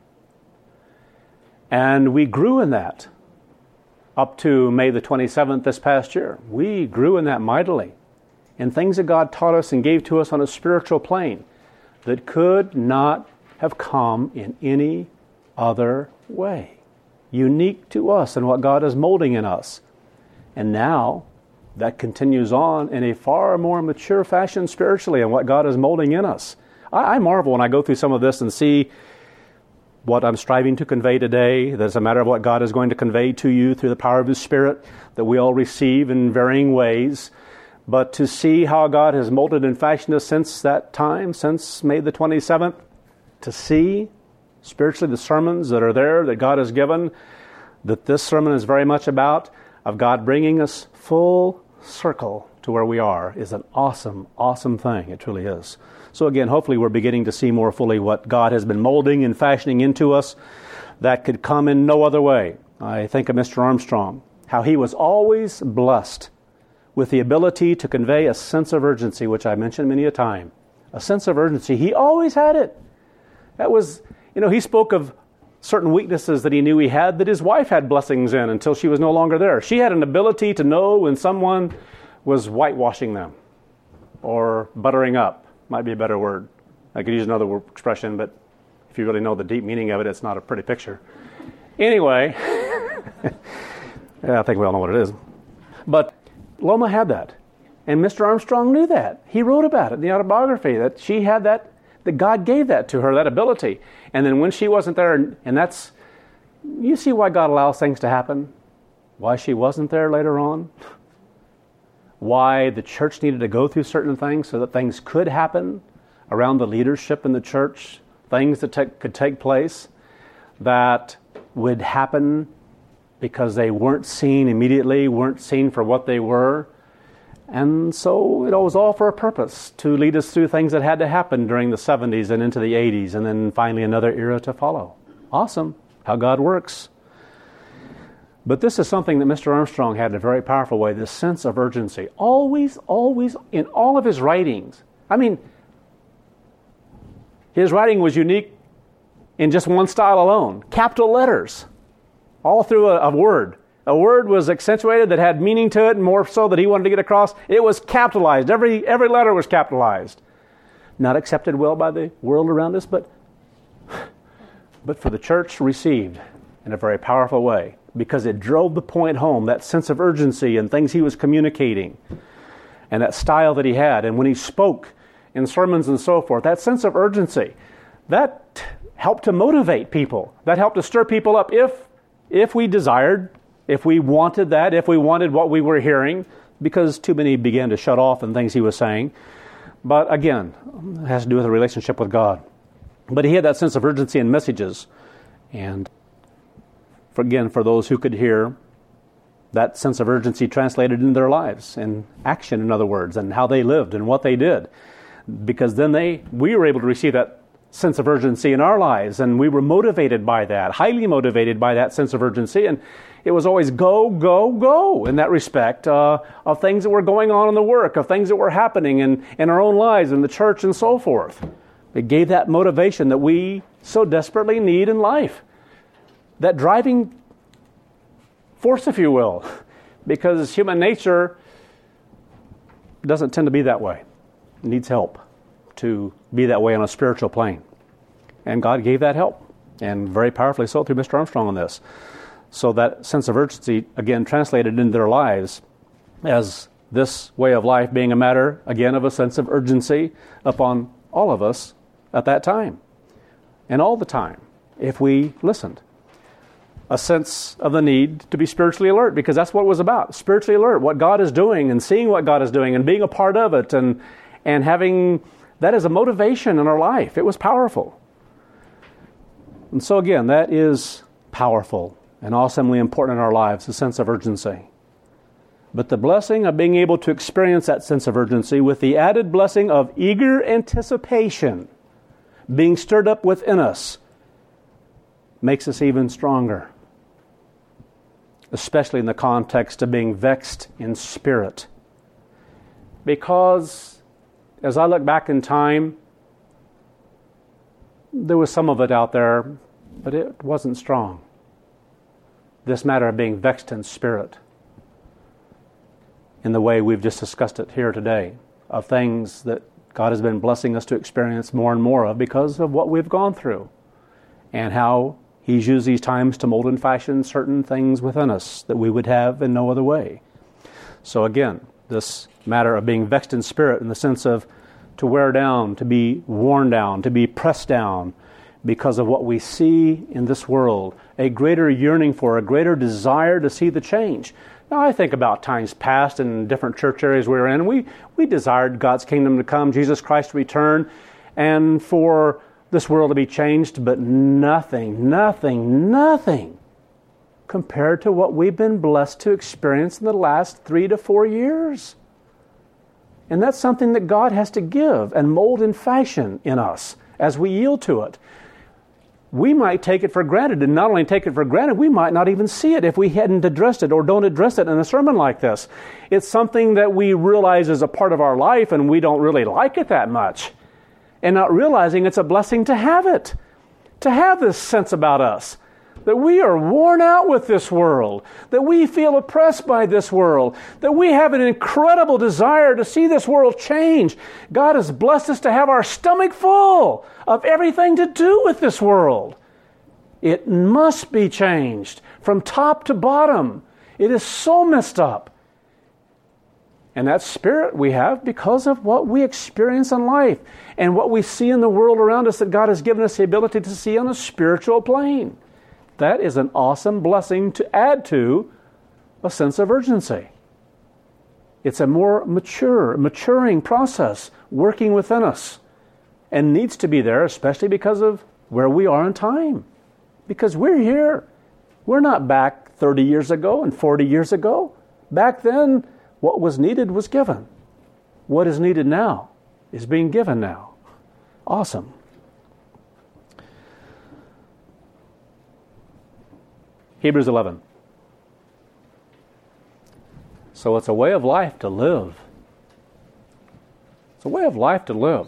And we grew in that up to May the twenty-seventh this past year. We grew in that mightily. In things that God taught us and gave to us on a spiritual plane that could not have come in any other way. Unique to us and what God is molding in us. And now that continues on in a far more mature fashion spiritually and what God is molding in us. I, I marvel when I go through some of this and see what I'm striving to convey today, that it's a matter of what God is going to convey to you through the power of His Spirit that we all receive in varying ways. But to see how God has molded and fashioned us since that time, since May the twenty-seventh, to see spiritually the sermons that are there that God has given, that this sermon is very much about, of God bringing us full circle to where we are, is an awesome, awesome thing. It truly is. So again, hopefully we're beginning to see more fully what God has been molding and fashioning into us that could come in no other way. I think of Mister Armstrong, how he was always blessed with the ability to convey a sense of urgency, which I mentioned many a time, a sense of urgency. He always had it. That was, you know, he spoke of certain weaknesses that he knew he had that his wife had blessings in until she was no longer there. She had an ability to know when someone was whitewashing them or buttering up, might be a better word. I could use another word, expression, but if you really know the deep meaning of it, it's not a pretty picture. Anyway, yeah, I think we all know what it is. But Loma had that. And Mister Armstrong knew that. He wrote about it in the autobiography, that she had that, that God gave that to her, that ability. And then when she wasn't there, and that's, you see why God allows things to happen? Why she wasn't there later on? Why the church needed to go through certain things so that things could happen around the leadership in the church, things that te- could take place that would happen because they weren't seen immediately, weren't seen for what they were. And so it was all for a purpose, to lead us through things that had to happen during the seventies and into the eighties, and then finally another era to follow. Awesome, how God works. But this is something that Mister Armstrong had in a very powerful way, this sense of urgency. Always, always, in all of his writings. I mean, his writing was unique in just one style alone. Capital letters, all through a, a word. A word was accentuated that had meaning to it, and more so that he wanted to get across. It was capitalized. Every every letter was capitalized. Not accepted well by the world around us, but, but for the church, received in a very powerful way, because it drove the point home, that sense of urgency and things he was communicating, and that style that he had. And when he spoke in sermons and so forth, that sense of urgency, that helped to motivate people. That helped to stir people up if if we desired, if we wanted that, if we wanted what we were hearing, because too many began to shut off in things he was saying. But again, it has to do with a relationship with God. But he had that sense of urgency in messages. And for, again, for those who could hear, that sense of urgency translated in their lives, in action, in other words, and how they lived and what they did. Because then they, we were able to receive that sense of urgency in our lives, and we were motivated by that, highly motivated by that sense of urgency. And it was always go, go, go in that respect, uh, of things that were going on in the work, of things that were happening in, in our own lives, in the church, and so forth. It gave that motivation that we so desperately need in life. That driving force, if you will, because human nature doesn't tend to be that way. It needs help to be that way on a spiritual plane. And God gave that help, and very powerfully so through Mister Armstrong on this. So that sense of urgency, again, translated into their lives as this way of life being a matter, again, of a sense of urgency upon all of us at that time. And all the time, if we listened. A sense of the need to be spiritually alert, because that's what it was about. Spiritually alert, what God is doing and seeing what God is doing and being a part of it, and and having that as a motivation in our life. It was powerful. And so again, that is powerful and awesomely important in our lives, a sense of urgency. But the blessing of being able to experience that sense of urgency with the added blessing of eager anticipation being stirred up within us makes us even stronger, especially in the context of being vexed in spirit. Because as I look back in time, there was some of it out there, but it wasn't strong. This matter of being vexed in spirit, in the way we've just discussed it here today, of things that God has been blessing us to experience more and more of because of what we've gone through, and how He's used these times to mold and fashion certain things within us that we would have in no other way. So again, this matter of being vexed in spirit in the sense of to wear down, to be worn down, to be pressed down because of what we see in this world, a greater yearning for, a greater desire to see the change. Now I think about times past in different church areas we were in, we, we desired God's kingdom to come, Jesus Christ to return, and for this world to be changed, but nothing, nothing, nothing compared to what we've been blessed to experience in the last three to four years. And that's something that God has to give and mold and fashion in us as we yield to it. We might take it for granted, and not only take it for granted, we might not even see it if we hadn't addressed it or don't address it in a sermon like this. It's something that we realize is a part of our life, and we don't really like it that much. and not realizing it's a blessing to have it, to have this sense about us, that we are worn out with this world, that we feel oppressed by this world, that we have an incredible desire to see this world change. God has blessed us to have our stomach full of everything to do with this world. It must be changed from top to bottom. It is so messed up. And that spirit we have because of what we experience in life and what we see in the world around us, that God has given us the ability to see on a spiritual plane. That is an awesome blessing to add to a sense of urgency. It's a more mature, maturing process working within us, and needs to be there, especially because of where we are in time. Because we're here. We're not back thirty years ago and forty years ago. Back then, what was needed was given. What is needed now is being given now. Awesome. Hebrews eleven. So it's a way of life to live. It's a way of life to live.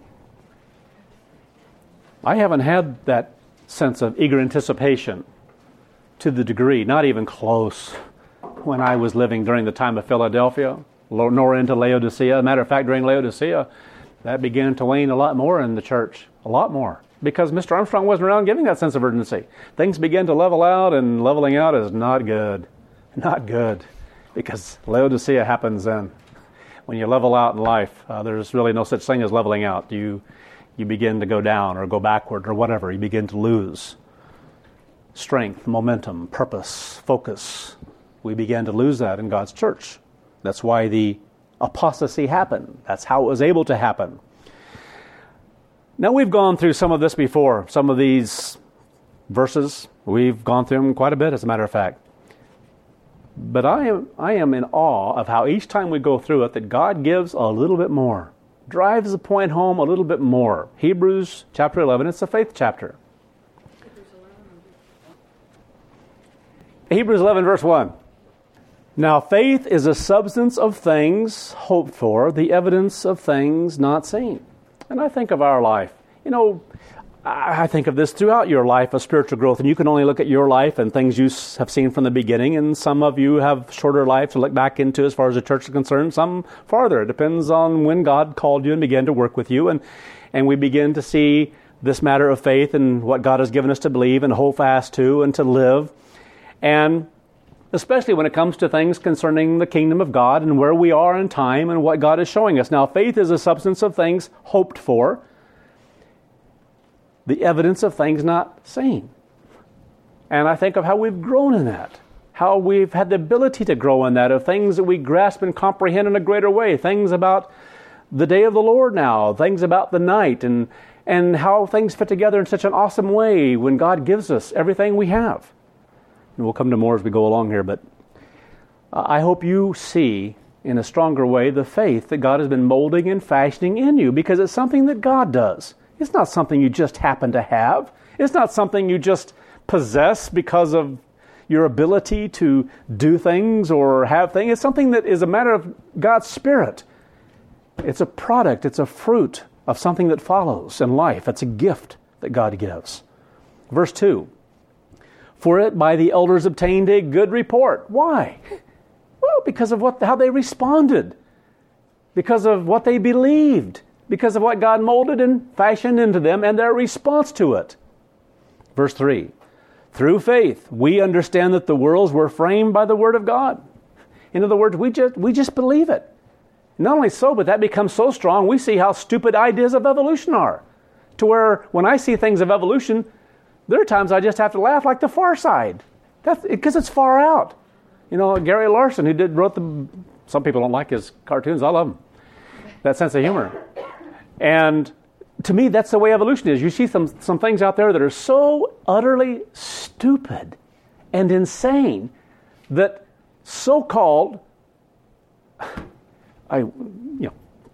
I haven't had that sense of eager anticipation to the degree, not even close, when I was living during the time of Philadelphia, nor into Laodicea. As a matter of fact, during Laodicea, that began to wane a lot more in the church, a lot more, because Mister Armstrong wasn't around giving that sense of urgency. Things began to level out, and leveling out is not good. Not good, because Laodicea happens then. When you level out in life, uh, there's really no such thing as leveling out. You you begin to go down or go backward or whatever. You begin to lose strength, momentum, purpose, focus. We began to lose that in God's church. That's why the apostasy happened. That's how it was able to happen. Now, we've gone through some of this before. Some of these verses, we've gone through them quite a bit, as a matter of fact. But I am I am in awe of how each time we go through it, that God gives a little bit more, drives the point home a little bit more. Hebrews chapter eleven, it's the faith chapter. Hebrews eleven, verse one. Now faith is a substance of things hoped for, the evidence of things not seen. And I think of our life. You know, I think of this throughout your life of spiritual growth, and you can only look at your life and things you have seen from the beginning, and some of you have shorter life to look back into as far as the church is concerned, some farther. It depends on when God called you and began to work with you, and, and we begin to see this matter of faith and what God has given us to believe and hold fast to and to live. And especially when it comes to things concerning the kingdom of God and where we are in time and what God is showing us. Now, faith is a substance of things hoped for, the evidence of things not seen. And I think of how we've grown in that, how we've had the ability to grow in that, of things that we grasp and comprehend in a greater way, things about the day of the Lord now, things about the night, and, and how things fit together in such an awesome way when God gives us everything we have. And we'll come to more as we go along here, but I hope you see in a stronger way the faith that God has been molding and fashioning in you, because it's something that God does. It's not something you just happen to have. It's not something you just possess because of your ability to do things or have things. It's something that is a matter of God's Spirit. It's a product, it's a fruit of something that follows in life. It's a gift that God gives. Verse two. For it by the elders obtained a good report. Why? Well, because of what how they responded. Because of what they believed. Because of what God molded and fashioned into them and their response to it. Verse three. Through faith, we understand that the worlds were framed by the Word of God. In other words, we just we just believe it. Not only so, but that becomes so strong, we see how stupid ideas of evolution are. To where when I see things of evolution, there are times I just have to laugh like the Far Side. That's because it's far out. You know, Gary Larson, who did wrote the... Some people don't like his cartoons. I love them. That sense of humor. And to me, that's the way evolution is. You see some, some things out there that are so utterly stupid and insane that so-called, I, you know,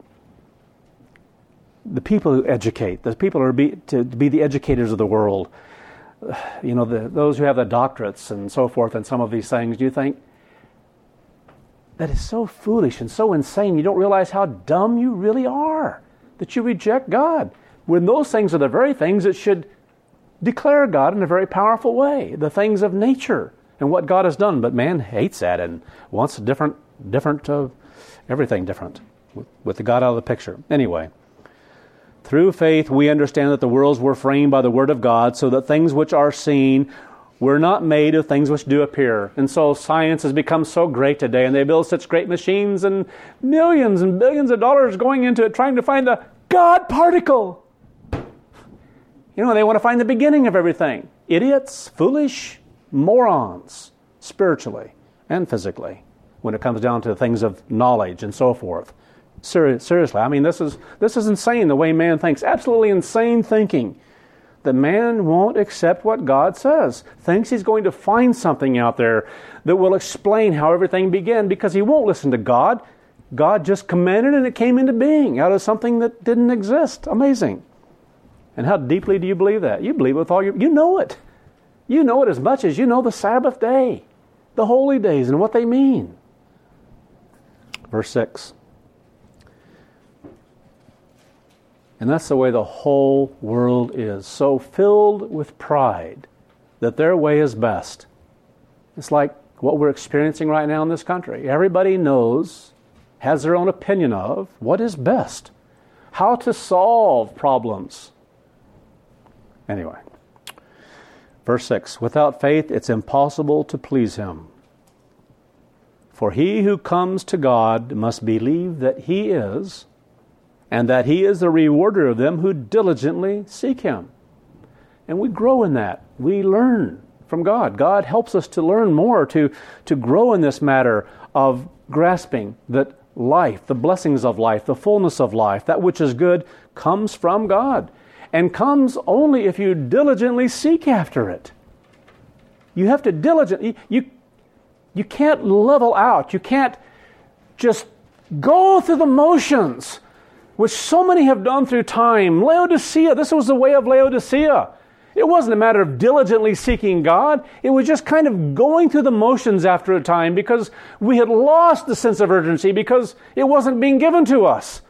the people who educate, the people who are be, to be the educators of the world, you know, the, those who have the doctorates and so forth and some of these things, you think, that is so foolish and so insane. You don't realize how dumb you really are, that you reject God. when those things are the very things that should declare God in a very powerful way, the things of nature and what God has done. But man hates that and wants a different, different, uh, everything different with, with the God out of the picture. Anyway, through faith we understand that the worlds were framed by the Word of God, so that things which are seen were not made of things which do appear. And so science has become so great today, and they build such great machines and millions and billions of dollars going into it trying to find the God particle. You know, they want to find the beginning of everything. Idiots, foolish, morons, spiritually and physically, when it comes down to things of knowledge and so forth. Ser- seriously, I mean, this is this is insane the way man thinks. Absolutely insane thinking. The man won't accept what God says. Thinks he's going to find something out there that will explain how everything began, because he won't listen to God. God just commanded and it came into being out of something that didn't exist. Amazing. And how deeply do you believe that? You believe it with all your... You know it. You know it as much as you know the Sabbath day, the holy days, and what they mean. Verse six. And that's the way the whole world is, so filled with pride that their way is best. It's like what we're experiencing right now in this country. Everybody knows, has their own opinion of what is best, how to solve problems. Anyway, verse six, without faith it's impossible to please Him. For he who comes to God must believe that He is, and that He is the rewarder of them who diligently seek Him. And we grow in that. We learn from God. God helps us to learn more, to, to grow in this matter of grasping that life, the blessings of life, the fullness of life, that which is good, comes from God. And comes only if you diligently seek after it. You have to diligently, you, you can't level out. You can't just go through the motions, which so many have done through time. Laodicea, this was the way of Laodicea. It wasn't a matter of diligently seeking God. It was just kind of going through the motions after a time, because we had lost the sense of urgency, because it wasn't being given to us.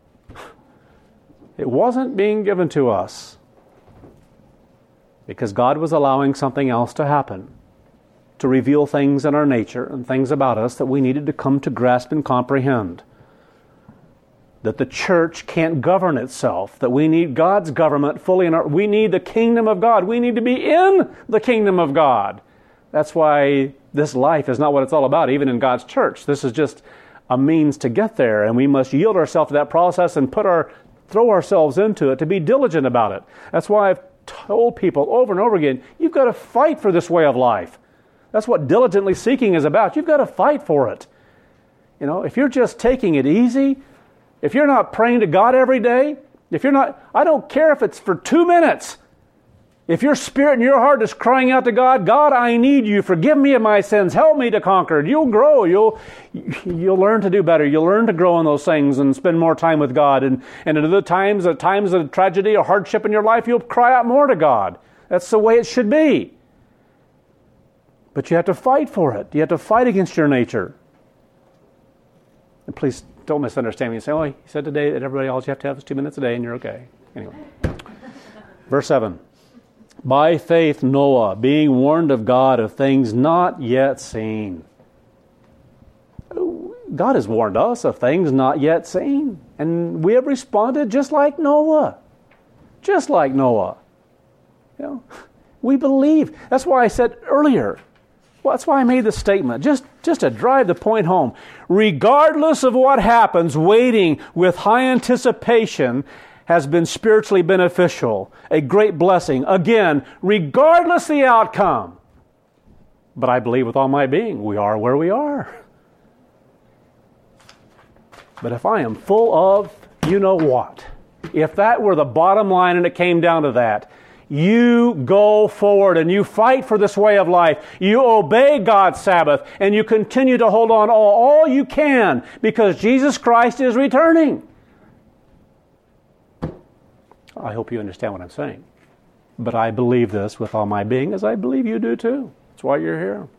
It wasn't being given to us because God was allowing something else to happen, to reveal things in our nature and things about us that we needed to come to grasp and comprehend. That the church can't govern itself, that we need God's government fully in our... We need the kingdom of God. We need to be in the kingdom of God. That's why this life is not what it's all about, even in God's church. This is just a means to get there, and we must yield ourselves to that process and put our... throw ourselves into it, to be diligent about it. That's why I've told people over and over again, you've got to fight for this way of life. That's what diligently seeking is about. You've got to fight for it. You know, if you're just taking it easy, if you're not praying to God every day, if you're not, I don't care if it's for two minutes. If your spirit and your heart is crying out to God, God, I need you. Forgive me of my sins. Help me to conquer. You'll grow. You'll you'll learn to do better. You'll learn to grow in those things and spend more time with God. And, and at other times, at times of tragedy or hardship in your life, you'll cry out more to God. That's the way it should be. But you have to fight for it. You have to fight against your nature. And please don't misunderstand me and say, oh, he said today that everybody, all you have to have is two minutes a day and you're okay. Anyway. Verse seven. By faith Noah, being warned of God of things not yet seen. God has warned us of things not yet seen. And we have responded just like Noah. Just like Noah. You know, we believe. That's why I said earlier, well, that's why I made the statement, just, just to drive the point home. Regardless of what happens, waiting with high anticipation has been spiritually beneficial, a great blessing. Again, regardless the outcome. But I believe with all my being, we are where we are. But if I am full of, you know what, if that were the bottom line and it came down to that, you go forward and you fight for this way of life. You obey God's Sabbath and you continue to hold on all, all you can because Jesus Christ is returning. I hope you understand what I'm saying. But I believe this with all my being, as I believe you do too. That's why you're here.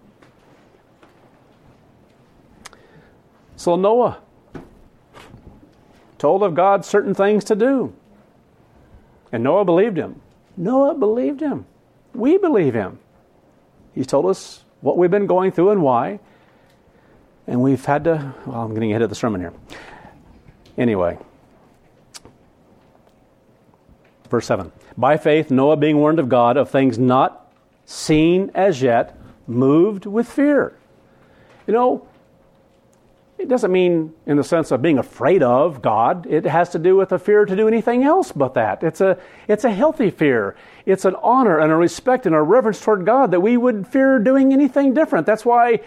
So Noah, told of God certain things to do. And Noah believed him. Noah believed him. We believe him. He's told us what we've been going through and why. And we've had to, well, I'm getting ahead of the sermon here. Anyway. Verse seven. By faith, Noah being warned of God of things not seen as yet, moved with fear. You know, it doesn't mean in the sense of being afraid of God. It has to do with a fear to do anything else but that. It's a it's a healthy fear. It's an honor and a respect and a reverence toward God that we would fear doing anything different. That's why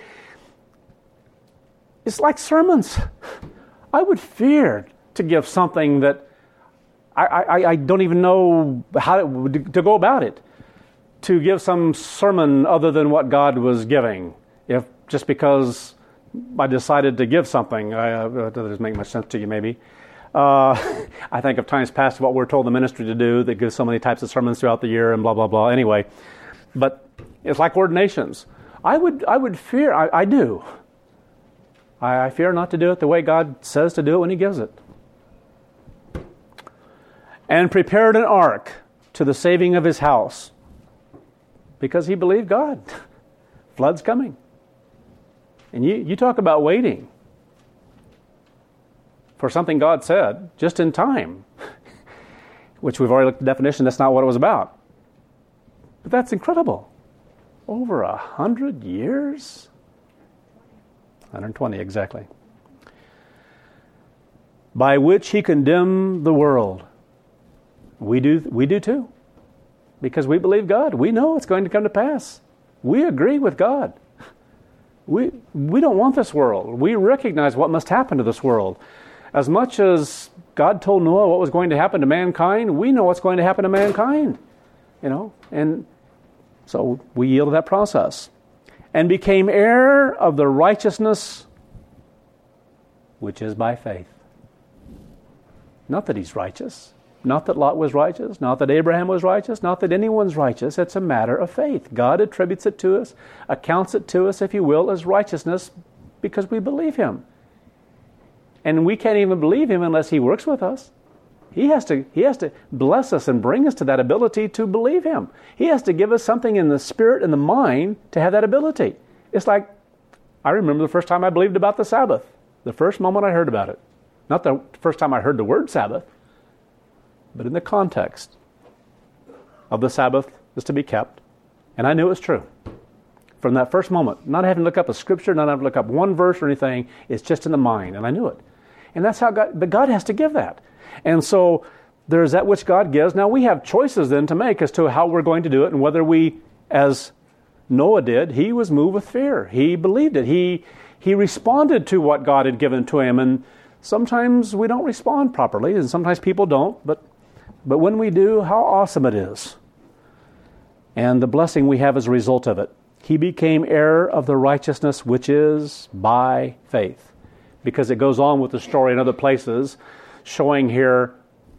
it's like sermons. I would fear to give something that I, I, I don't even know how to, to go about it. To give some sermon other than what God was giving. If just because I decided to give something, uh, that doesn't make much sense to you maybe. Uh, I think of times past what we're told the ministry to do that gives so many types of sermons throughout the year and blah, blah, blah. Anyway, but it's like ordinations. I would I would fear, I, I do. I, I fear not to do it the way God says to do it when He gives it. And prepared an ark to the saving of his house. Because he believed God. Flood's coming. And you, you talk about waiting for something God said just in time, which we've already looked at the definition. That's not what it was about. But that's incredible. Over a hundred years? one hundred twenty exactly. By which he condemned the world. We do, we do too. Because we believe God. We know it's going to come to pass. We agree with God. We we don't want this world. We recognize what must happen to this world. As much as God told Noah what was going to happen to mankind, we know what's going to happen to mankind. You know, and so we yield to that process. And became heir of the righteousness which is by faith. Not that he's righteous. Not that Lot was righteous, not that Abraham was righteous, not that anyone's righteous. It's a matter of faith. God attributes it to us, accounts it to us, if you will, as righteousness because we believe Him. And we can't even believe Him unless He works with us. He has to, he has to bless us and bring us to that ability to believe Him. He has to give us something in the spirit and the mind to have that ability. It's like, I remember the first time I believed about the Sabbath. The first moment I heard about it. Not the first time I heard the word Sabbath. But in the context of the Sabbath is to be kept. And I knew it was true. From that first moment, not having to look up a scripture, not having to look up one verse or anything, it's just in the mind. And I knew it. And that's how God, but God has to give that. And so there's that which God gives. Now we have choices then to make as to how we're going to do it and whether we, as Noah did, he was moved with fear. He believed it. He, he responded to what God had given to him. And sometimes we don't respond properly and sometimes people don't. But But when we do, how awesome it is. And the blessing we have as a result of it. He became heir of the righteousness which is by faith. Because it goes on with the story in other places, showing here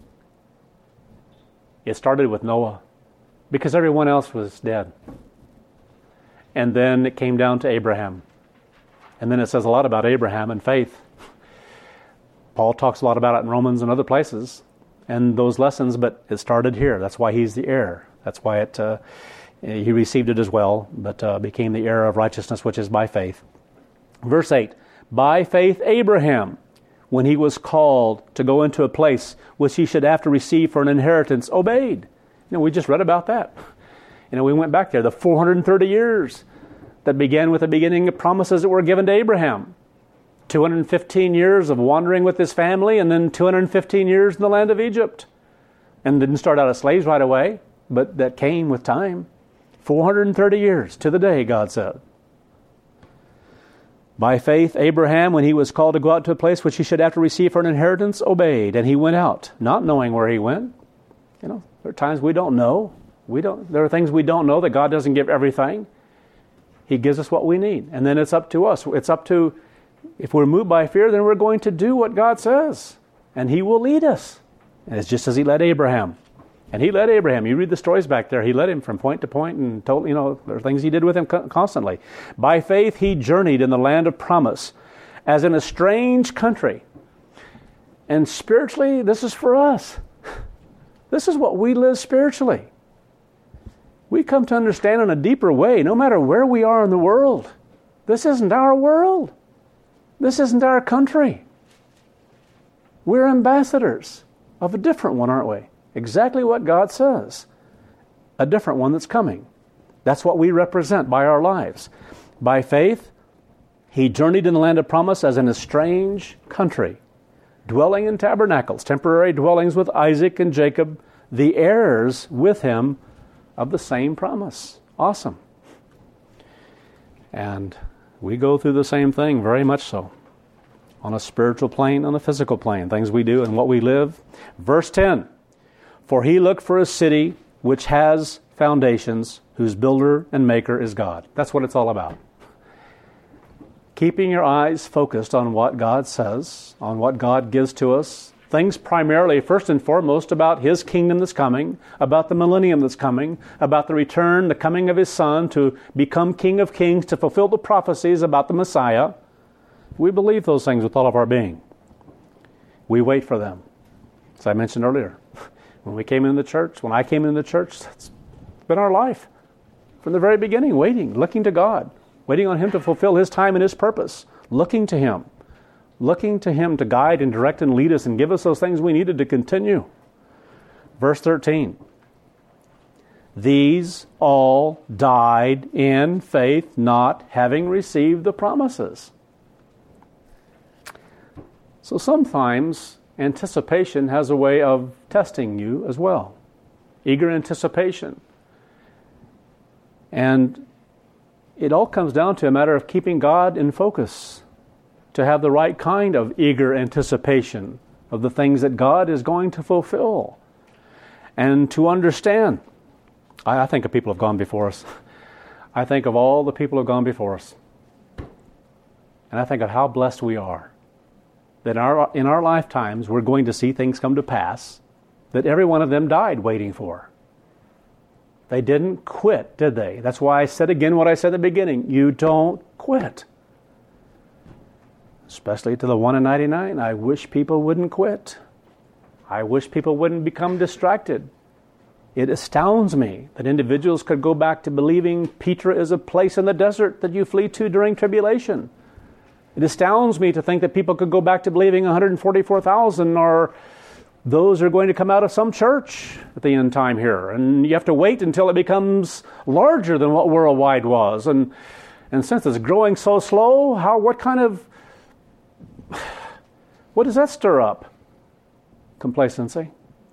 it started with Noah. Because everyone else was dead. And then it came down to Abraham. And then it says a lot about Abraham and faith. Paul talks a lot about it in Romans and other places. And those lessons, but it started here. That's why he's the heir. That's why it uh, he received it as well, but uh, became the heir of righteousness, which is by faith. Verse eight, by faith Abraham, when he was called to go into a place which he should have to receive for an inheritance, obeyed. You know, we just read about that. You know, we went back there, the four hundred thirty years that began with the beginning of promises that were given to Abraham. two hundred fifteen years of wandering with his family, and then two hundred fifteen years in the land of Egypt. And didn't start out as slaves right away, but that came with time. four hundred thirty years to the day, God said. By faith, Abraham, when he was called to go out to a place which he should have to receive for an inheritance, obeyed, and he went out, not knowing where he went. You know, there are times we don't know. We don't. There are things we don't know that God doesn't give everything. He gives us what we need, and then it's up to us. It's up to, if we're moved by fear, then we're going to do what God says, and He will lead us. And it's just as He led Abraham. And He led Abraham. You read the stories back there. He led him from point to point and told, you know, there are things He did with him constantly. By faith, he journeyed in the land of promise, as in a strange country. And spiritually, this is for us. This is what we live spiritually. We come to understand in a deeper way, no matter where we are in the world. This isn't our world. This isn't our country. We're ambassadors of a different one, aren't we? Exactly what God says. A different one that's coming. That's what we represent by our lives. By faith, he journeyed in the land of promise as in a strange country, dwelling in tabernacles, temporary dwellings with Isaac and Jacob, the heirs with him of the same promise. Awesome. And we go through the same thing, very much so. On a spiritual plane, on a physical plane, things we do and what we live. Verse ten, for he looked for a city which has foundations, whose builder and maker is God. That's what it's all about. Keeping your eyes focused on what God says, on what God gives to us, things primarily, first and foremost, about His kingdom that's coming, about the millennium that's coming, about the return, the coming of His Son to become King of Kings, to fulfill the prophecies about the Messiah. We believe those things with all of our being. We wait for them. As I mentioned earlier, when we came into the church, when I came into the church, it's been our life. From the very beginning, waiting, looking to God, waiting on Him to fulfill His time and His purpose, looking to Him. Looking to Him to guide and direct and lead us and give us those things we needed to continue. Verse thirteen. These all died in faith, not having received the promises. So sometimes anticipation has a way of testing you as well. Eager anticipation. And it all comes down to a matter of keeping God in focus, to have the right kind of eager anticipation of the things that God is going to fulfill. And to understand. I, I think of people who have gone before us. I think of all the people who have gone before us. And I think of how blessed we are. That in our, in our lifetimes we're going to see things come to pass that every one of them died waiting for. They didn't quit, did they? That's why I said again what I said at the beginning. You don't quit. Especially to the one in ninety-nine, I wish people wouldn't quit. I wish people wouldn't become distracted. It astounds me that individuals could go back to believing Petra is a place in the desert that you flee to during tribulation. It astounds me to think that people could go back to believing one hundred forty-four thousand are those are going to come out of some church at the end time here. And you have to wait until it becomes larger than what worldwide was. And and since it's growing so slow, how what kind of what does that stir up? Complacency?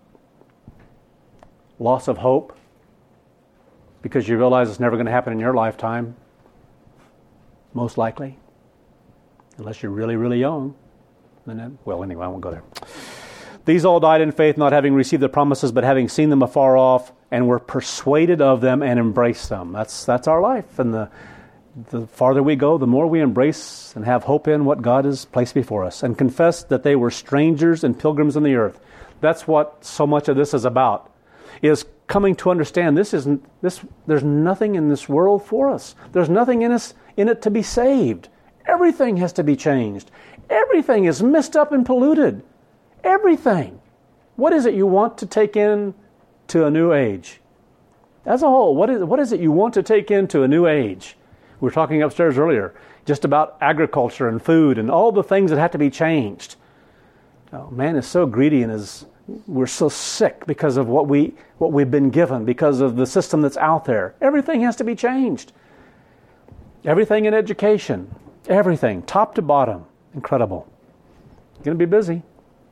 Loss of hope? Because you realize it's never going to happen in your lifetime? Most likely. Unless you're really, really young. And then, well, anyway, I won't go there. These all died in faith, not having received the promises, but having seen them afar off, and were persuaded of them and embraced them. That's that's our life. And the The farther we go, the more we embrace and have hope in what God has placed before us, and confess that they were strangers and pilgrims on the earth. That's what so much of this is about, is coming to understand this isn't this. There's nothing in this world for us. There's nothing in us in it to be saved. Everything has to be changed. Everything is messed up and polluted. Everything. What is it you want to take in to a new age? As a whole, what is what is it you want to take into a new age? We were talking upstairs earlier just about agriculture and food and all the things that have to be changed. Oh, man is so greedy and is we're so sick because of what we what we've been given, because of the system that's out there. Everything has to be changed. Everything in education, everything, top to bottom. Incredible. You're going to be busy.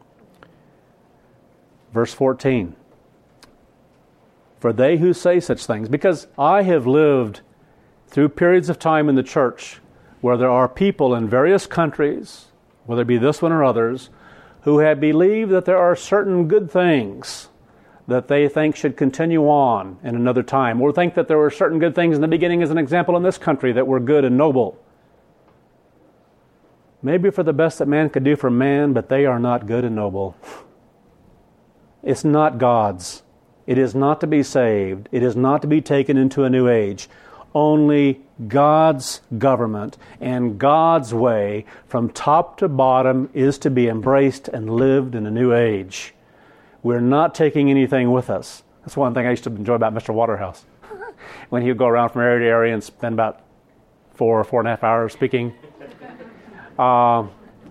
Verse fourteen. For they who say such things, because I have lived through periods of time in the church where there are people in various countries, whether it be this one or others, who have believed that there are certain good things that they think should continue on in another time, or think that there were certain good things in the beginning, as an example, in this country that were good and noble. Maybe for the best that man could do for man, but they are not good and noble. It's not God's. It is not to be saved. It is not to be taken into a new age. Only God's government and God's way from top to bottom is to be embraced and lived in a new age. We're not taking anything with us. That's one thing I used to enjoy about Mister Waterhouse. When he would go around from area to area and spend about four or four and a half hours speaking. Um,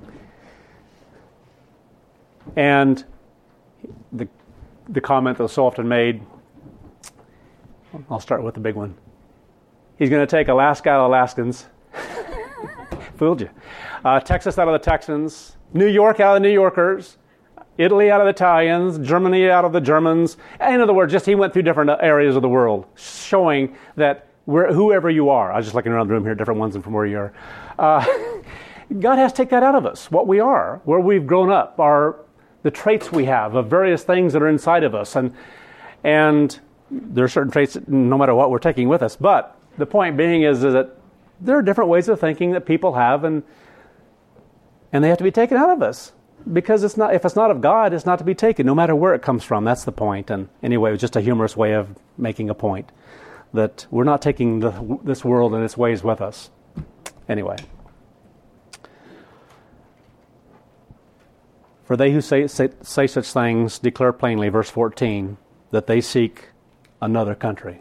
and the the comment that was so often made, I'll start with the big one. He's going to take Alaska out of Alaskans. Fooled you. Uh, Texas out of the Texans. New York out of the New Yorkers. Italy out of the Italians. Germany out of the Germans. In other words, just he went through different areas of the world, showing that we're, whoever you are, I was just looking around the room here, different ones from where you are. Uh, God has to take that out of us, what we are, where we've grown up, our the traits we have of various things that are inside of us. And and there are certain traits that no matter what we're taking with us. But the point being is, is that there are different ways of thinking that people have, and and they have to be taken out of us. Because it's not, if it's not of God, it's not to be taken, no matter where it comes from. That's the point. And anyway, it was just a humorous way of making a point, that we're not taking the, this world and its ways with us. Anyway. For they who say, say, say such things declare plainly, verse fourteen, that they seek another country.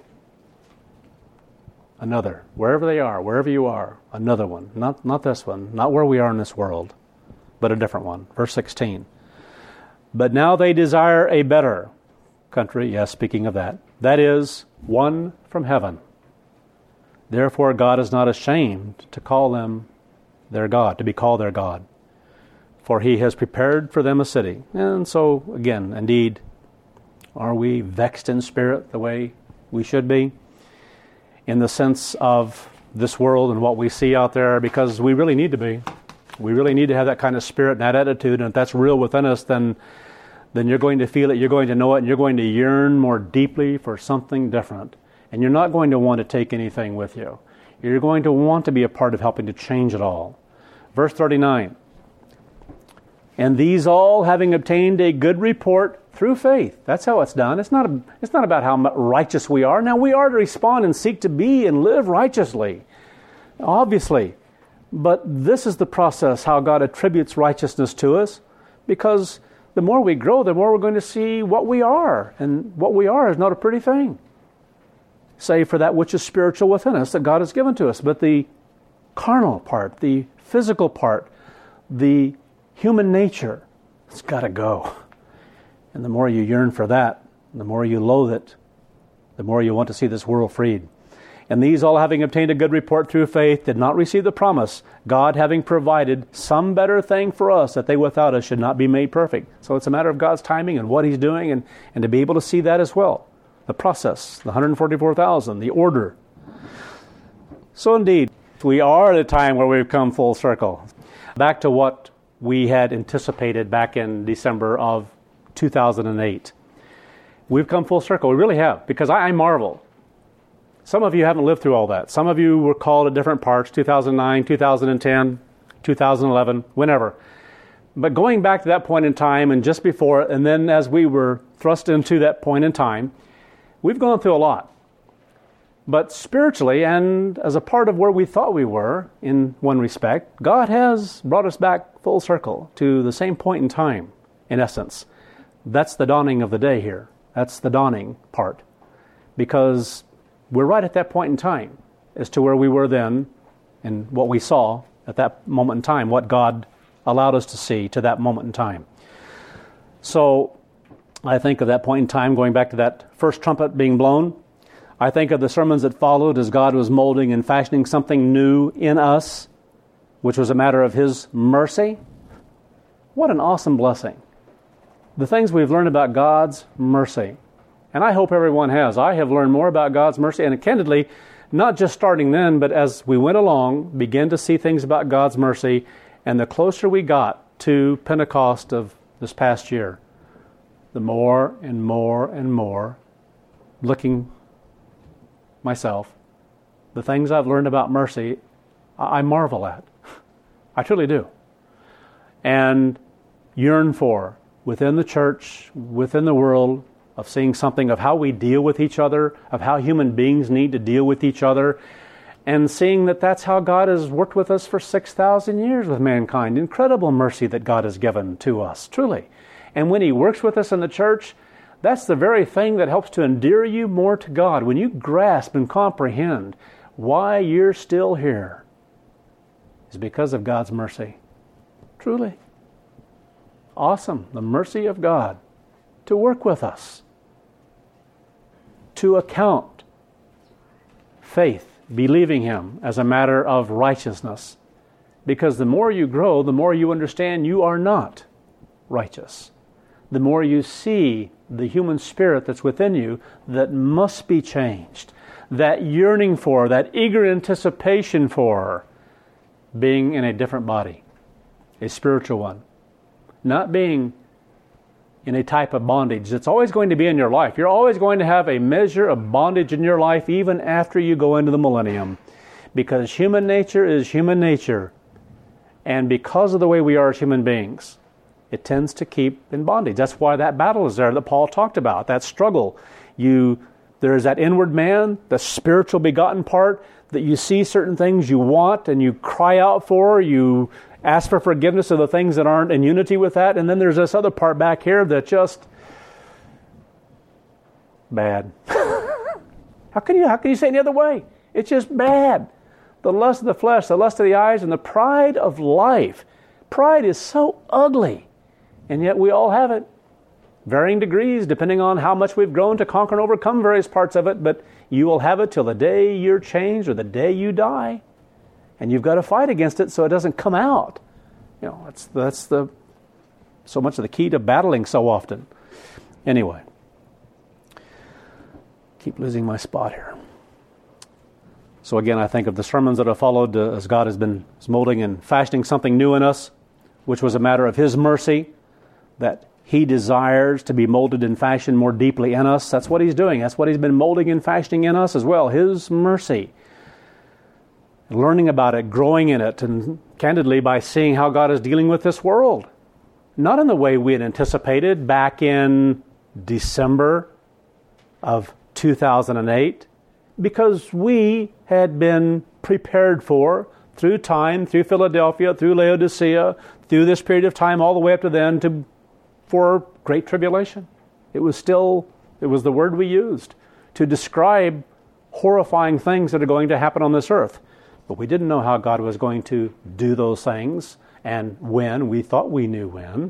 Another. Wherever they are, wherever you are, another one. Not, not this one, not where we are in this world, but a different one. Verse sixteen. But now they desire a better country. Yes, speaking of that. That is, one from heaven. Therefore God is not ashamed to call them their God, to be called their God. For he has prepared for them a city. And so, again, indeed, are we vexed in spirit the way we should be? In the sense of this world and what we see out there, because we really need to be. We really need to have that kind of spirit and that attitude, and if that's real within us, then then you're going to feel it, you're going to know it, and you're going to yearn more deeply for something different. And you're not going to want to take anything with you. You're going to want to be a part of helping to change it all. Verse thirty-nine. And these all, having obtained a good report through faith. That's how it's done. It's not a, it's not about how righteous we are. Now, we are to respond and seek to be and live righteously, obviously. But this is the process, how God attributes righteousness to us, because the more we grow, the more we're going to see what we are. And what we are is not a pretty thing, save for that which is spiritual within us that God has given to us. But the carnal part, the physical part, the human nature, it's got to go. And the more you yearn for that, the more you loathe it, the more you want to see this world freed. And these all, having obtained a good report through faith, did not receive the promise, God having provided some better thing for us, that they without us should not be made perfect. So it's a matter of God's timing and what He's doing, and, and to be able to see that as well. The process, the one hundred forty-four thousand, the order. So indeed, we are at a time where we've come full circle. Back to what we had anticipated back in December of two thousand eight. We've come full circle. We really have, because I, I marvel. Some of you haven't lived through all that. Some of you were called at different parts, two thousand nine, two thousand ten, two thousand eleven, whenever. But going back to that point in time and just before, and then as we were thrust into that point in time, we've gone through a lot. But spiritually, and as a part of where we thought we were, in one respect, God has brought us back full circle to the same point in time, in essence. That's the dawning of the day here. That's the dawning part. Because we're right at that point in time as to where we were then and what we saw at that moment in time, what God allowed us to see to that moment in time. So I think of that point in time, going back to that first trumpet being blown. I think of the sermons that followed as God was molding and fashioning something new in us, which was a matter of His mercy. What an awesome blessing. The things we've learned about God's mercy. And I hope everyone has. I have learned more about God's mercy, and candidly, not just starting then, but as we went along, began to see things about God's mercy, and the closer we got to Pentecost of this past year, the more and more and more, looking myself, the things I've learned about mercy, I marvel at. I truly do. And yearn for, within the church, within the world, of seeing something of how we deal with each other, of how human beings need to deal with each other, and seeing that that's how God has worked with us for six thousand years with mankind. Incredible mercy that God has given to us, truly. And when He works with us in the church, that's the very thing that helps to endear you more to God. When you grasp and comprehend why you're still here, it's because of God's mercy. Truly. Awesome. The mercy of God to work with us, to account faith, believing Him as a matter of righteousness. Because the more you grow, the more you understand you are not righteous. The more you see the human spirit that's within you that must be changed, that yearning for, that eager anticipation for being in a different body, a spiritual one, not being in a type of bondage that's always going to be in your life. You're always going to have a measure of bondage in your life even after you go into the millennium, because human nature is human nature, and because of the way we are as human beings, it tends to keep in bondage. That's why that battle is there that Paul talked about, that struggle. You, there is that inward man, the spiritual begotten part, that you see certain things you want and you cry out for, you ask for forgiveness of the things that aren't in unity with that, and then there's this other part back here that just bad. How can you how can you say it any other way? It's just bad. The lust of the flesh, the lust of the eyes, and the pride of life. Pride is so ugly, and yet we all have it. Varying degrees, depending on how much we've grown to conquer and overcome various parts of it, but you will have it till the day you're changed or the day you die. And you've got to fight against it so it doesn't come out. You know, that's that's the so much of the key to battling so often. Anyway, keep losing my spot here. So again, I think of the sermons that have followed uh, as God has been molding and fashioning something new in us, which was a matter of His mercy, that He desires to be molded and fashioned more deeply in us. That's what He's doing. That's what He's been molding and fashioning in us as well, His mercy. Learning about it, growing in it, and candidly by seeing how God is dealing with this world. Not in the way we had anticipated back in December of two thousand eight, because we had been prepared for, through time, through Philadelphia, through Laodicea, through this period of time all the way up to then, to for great tribulation. It was still, it was the word we used to describe horrifying things that are going to happen on this earth. But we didn't know how God was going to do those things and when. We thought we knew when.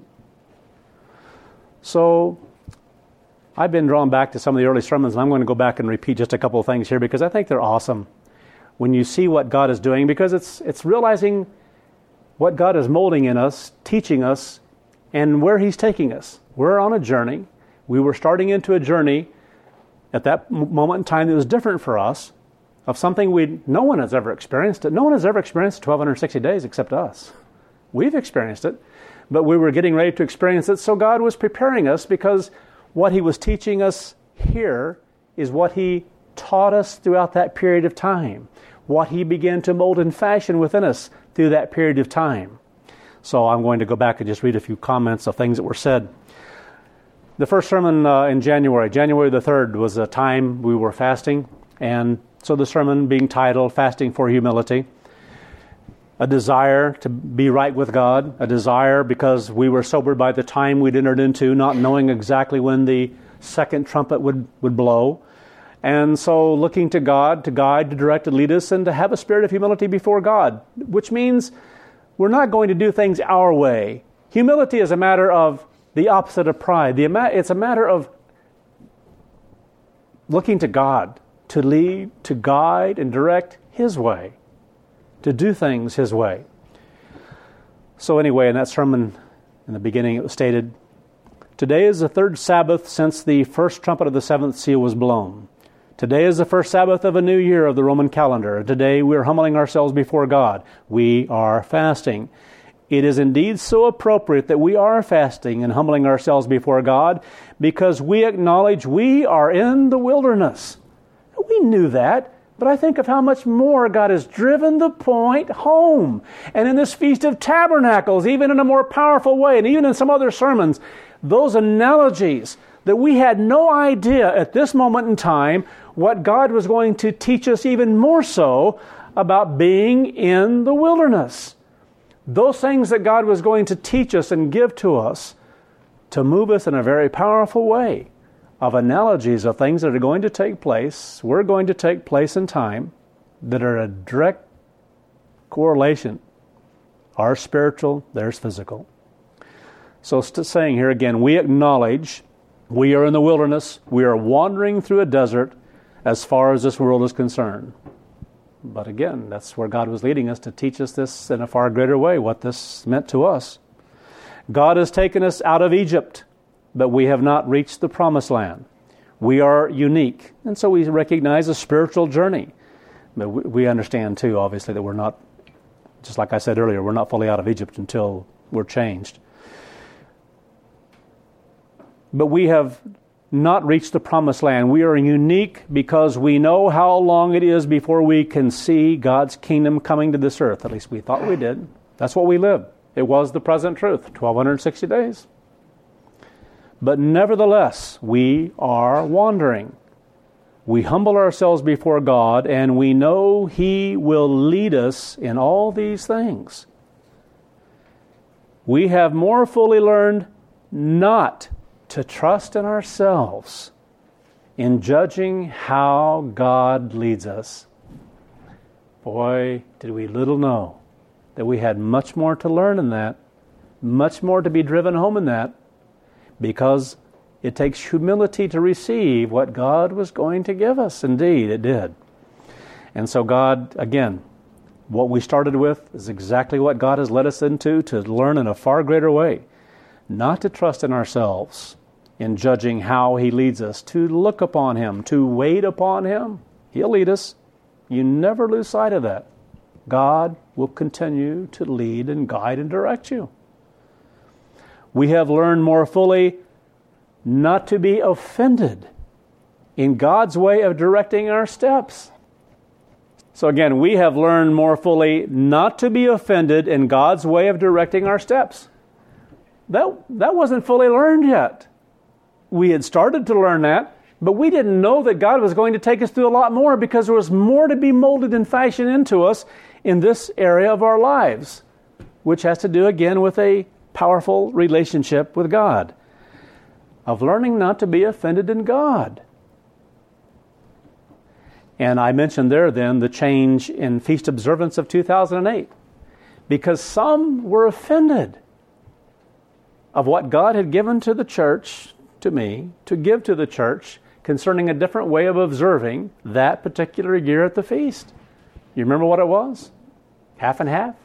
So I've been drawn back to some of the early sermons, and I'm going to go back and repeat just a couple of things here because I think they're awesome. When you see what God is doing, because it's it's realizing what God is molding in us, teaching us, and where He's taking us. We're on a journey. We were starting into a journey at that moment in time that was different for us, of something we no one has ever experienced it. No one has ever experienced twelve sixty days except us. We've experienced it, but we were getting ready to experience it, so God was preparing us because what He was teaching us here is what He taught us throughout that period of time, what He began to mold and fashion within us through that period of time. So I'm going to go back and just read a few comments of things that were said. The first sermon uh, in January, January the third, was a time we were fasting, and so the sermon being titled, Fasting for Humility. A desire to be right with God, a desire because we were sobered by the time we'd entered into, not knowing exactly when the second trumpet would, would blow. And so looking to God to guide, to direct, to lead us, and to have a spirit of humility before God, which means we're not going to do things our way. Humility is a matter of the opposite of pride. The, it's a matter of looking to God to lead, to guide, and direct His way, to do things His way. So anyway, in that sermon, in the beginning, it was stated, today is the third Sabbath since the first trumpet of the seventh seal was blown. Today is the first Sabbath of a new year of the Roman calendar. Today we are humbling ourselves before God. We are fasting. It is indeed so appropriate that we are fasting and humbling ourselves before God because we acknowledge we are in the wilderness. We knew that, but I think of how much more God has driven the point home. And in this Feast of Tabernacles, even in a more powerful way, and even in some other sermons, those analogies that we had no idea at this moment in time what God was going to teach us even more so about being in the wilderness. Those things that God was going to teach us and give to us to move us in a very powerful way of analogies of things that are going to take place, we're going to take place in time, that are a direct correlation. Ours spiritual, theirs physical. So st- saying here again, we acknowledge we are in the wilderness, we are wandering through a desert as far as this world is concerned. But again, that's where God was leading us to teach us this in a far greater way, what this meant to us. God has taken us out of Egypt, but we have not reached the promised land. We are unique, and so we recognize a spiritual journey. But we understand too, obviously, that we're not, just like I said earlier, we're not fully out of Egypt until we're changed. But we have not reached the promised land. We are unique because we know how long it is before we can see God's kingdom coming to this earth. At least we thought we did. That's what we lived. It was the present truth, twelve sixty days. But nevertheless, we are wandering. We humble ourselves before God, and we know He will lead us in all these things. We have more fully learned not to trust in ourselves in judging how God leads us. Boy, did we little know that we had much more to learn in that, much more to be driven home in that, because it takes humility to receive what God was going to give us. Indeed, it did. And so God, again, what we started with is exactly what God has led us into, to learn in a far greater way. Not to trust in ourselves in judging how He leads us, to look upon Him, to wait upon Him. He'll lead us. You never lose sight of that. God will continue to lead and guide and direct you. We have learned more fully not to be offended in God's way of directing our steps. So again, we have learned more fully not to be offended in God's way of directing our steps. That, that wasn't fully learned yet. We had started to learn that, but we didn't know that God was going to take us through a lot more, because there was more to be molded and fashioned into us in this area of our lives, which has to do again with a powerful relationship with God, of learning not to be offended in God. And I mentioned there then the change in feast observance of two thousand eight, because some were offended of what God had given to the church, to me, to give to the church concerning a different way of observing that particular year at the feast. You remember what it was? Half and half?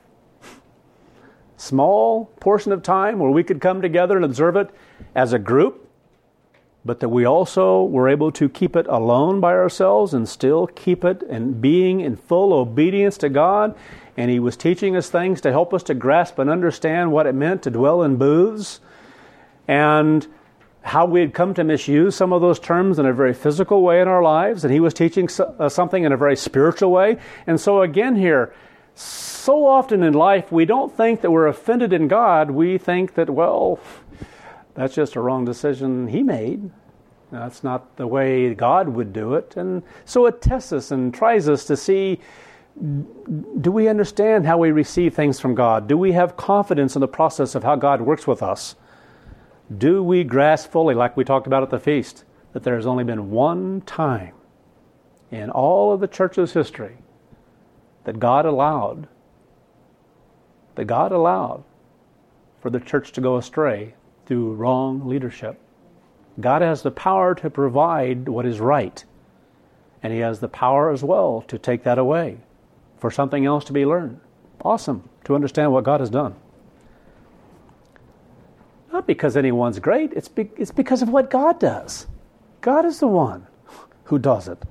Small portion of time where we could come together and observe it as a group, but that we also were able to keep it alone by ourselves and still keep it and being in full obedience to God. And He was teaching us things to help us to grasp and understand what it meant to dwell in booths, and how we had come to misuse some of those terms in a very physical way in our lives. And He was teaching something in a very spiritual way. And so again here, so often in life, we don't think that we're offended in God. We think that, well, that's just a wrong decision He made. That's not the way God would do it. And so it tests us and tries us to see, do we understand how we receive things from God? Do we have confidence in the process of how God works with us? Do we grasp fully, like we talked about at the feast, that there has only been one time in all of the church's history that God allowed, that God allowed for the church to go astray through wrong leadership? God has the power to provide what is right, and He has the power as well to take that away for something else to be learned. Awesome to understand what God has done. Not because anyone's great, it's, be, it's because of what God does. God is the one who does it.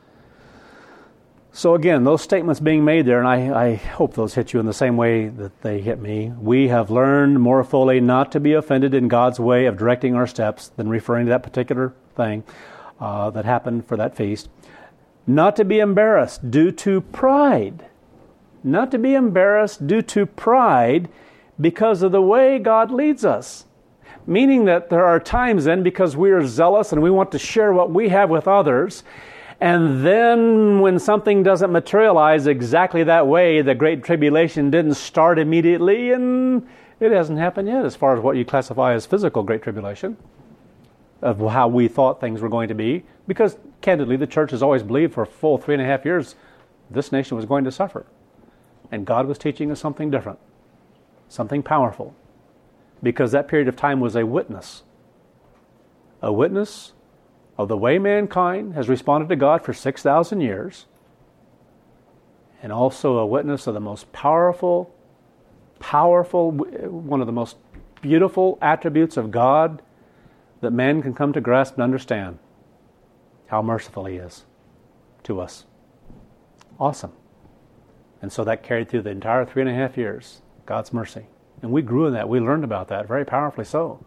So again, those statements being made there, and I, I hope those hit you in the same way that they hit me. We have learned more fully not to be offended in God's way of directing our steps, than referring to that particular thing uh, that happened for that feast. Not to be embarrassed due to pride. Not to be embarrassed due to pride because of the way God leads us. Meaning that there are times then, because we are zealous and we want to share what we have with others, and then when something doesn't materialize exactly that way, the Great Tribulation didn't start immediately, and It hasn't happened yet as far as what you classify as physical Great Tribulation, of how we thought things were going to be, because candidly the church has always believed for a full three and a half years this nation was going to suffer. And God was teaching us something different, something powerful, because that period of time was a witness, a witness of the way mankind has responded to God for six thousand years, and also a witness of the most powerful, powerful, one of the most beautiful attributes of God that man can come to grasp and understand, how merciful He is to us. Awesome. And so that carried through the entire three and a half years, God's mercy. And we grew in that. We learned about that, very powerfully so.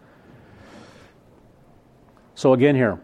So again here,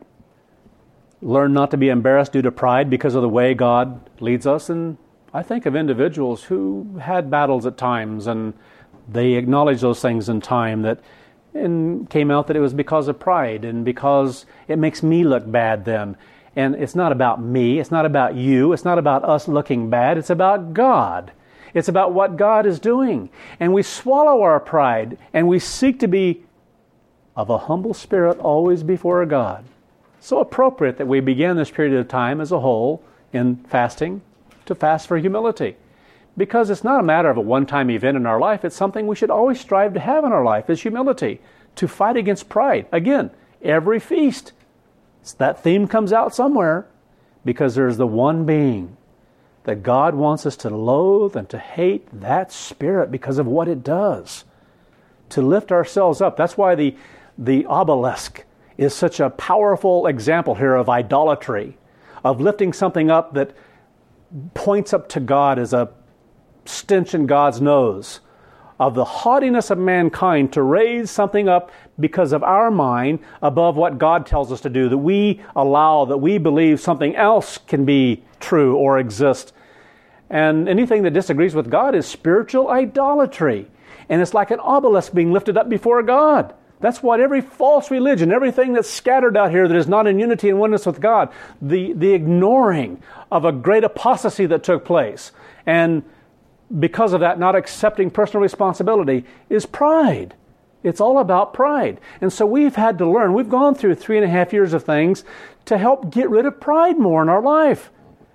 learn not to be embarrassed due to pride because of the way God leads us. And I think of individuals who had battles at times, and they acknowledged those things in time, that and came out that it was because of pride and because it makes me look bad then. And it's not about me, it's not about you, it's not about us looking bad, it's about God. It's about what God is doing. And we swallow our pride and we seek to be of a humble spirit always before God. So appropriate that we begin this period of time as a whole in fasting to fast for humility. Because it's not a matter of a one-time event in our life, it's something we should always strive to have in our life, is humility, to fight against pride. Again, every feast, that theme comes out somewhere, because there's the one being that God wants us to loathe and to hate, that spirit, because of what it does. To lift ourselves up. That's why the, the obelisk is such a powerful example here of idolatry, of lifting something up that points up to God as a stench in God's nose, of the haughtiness of mankind to raise something up because of our mind above what God tells us to do, that we allow, that we believe something else can be true or exist. And anything that disagrees with God is spiritual idolatry. And it's like an obelisk being lifted up before God. That's what every false religion, everything that's scattered out here that is not in unity and oneness with God, the, the ignoring of a great apostasy that took place, and because of that, not accepting personal responsibility, is pride. It's all about pride. And so we've had to learn, we've gone through three and a half years of things to help get rid of pride more in our life.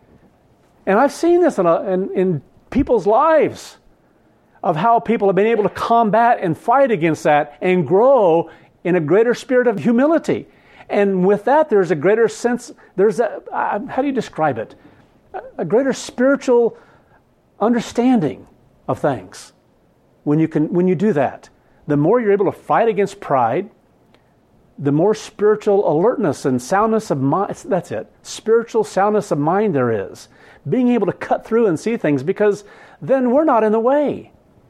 And I've seen this in, a, in, in people's lives, of how people have been able to combat and fight against that and grow in a greater spirit of humility. And with that, there's a greater sense, there's a, uh, how do you describe it? A greater spiritual understanding of things when you can when you do that. The more you're able to fight against pride, the more spiritual alertness and soundness of mind, that's it, spiritual soundness of mind there is. Being able to cut through and see things, because then we're not in the way.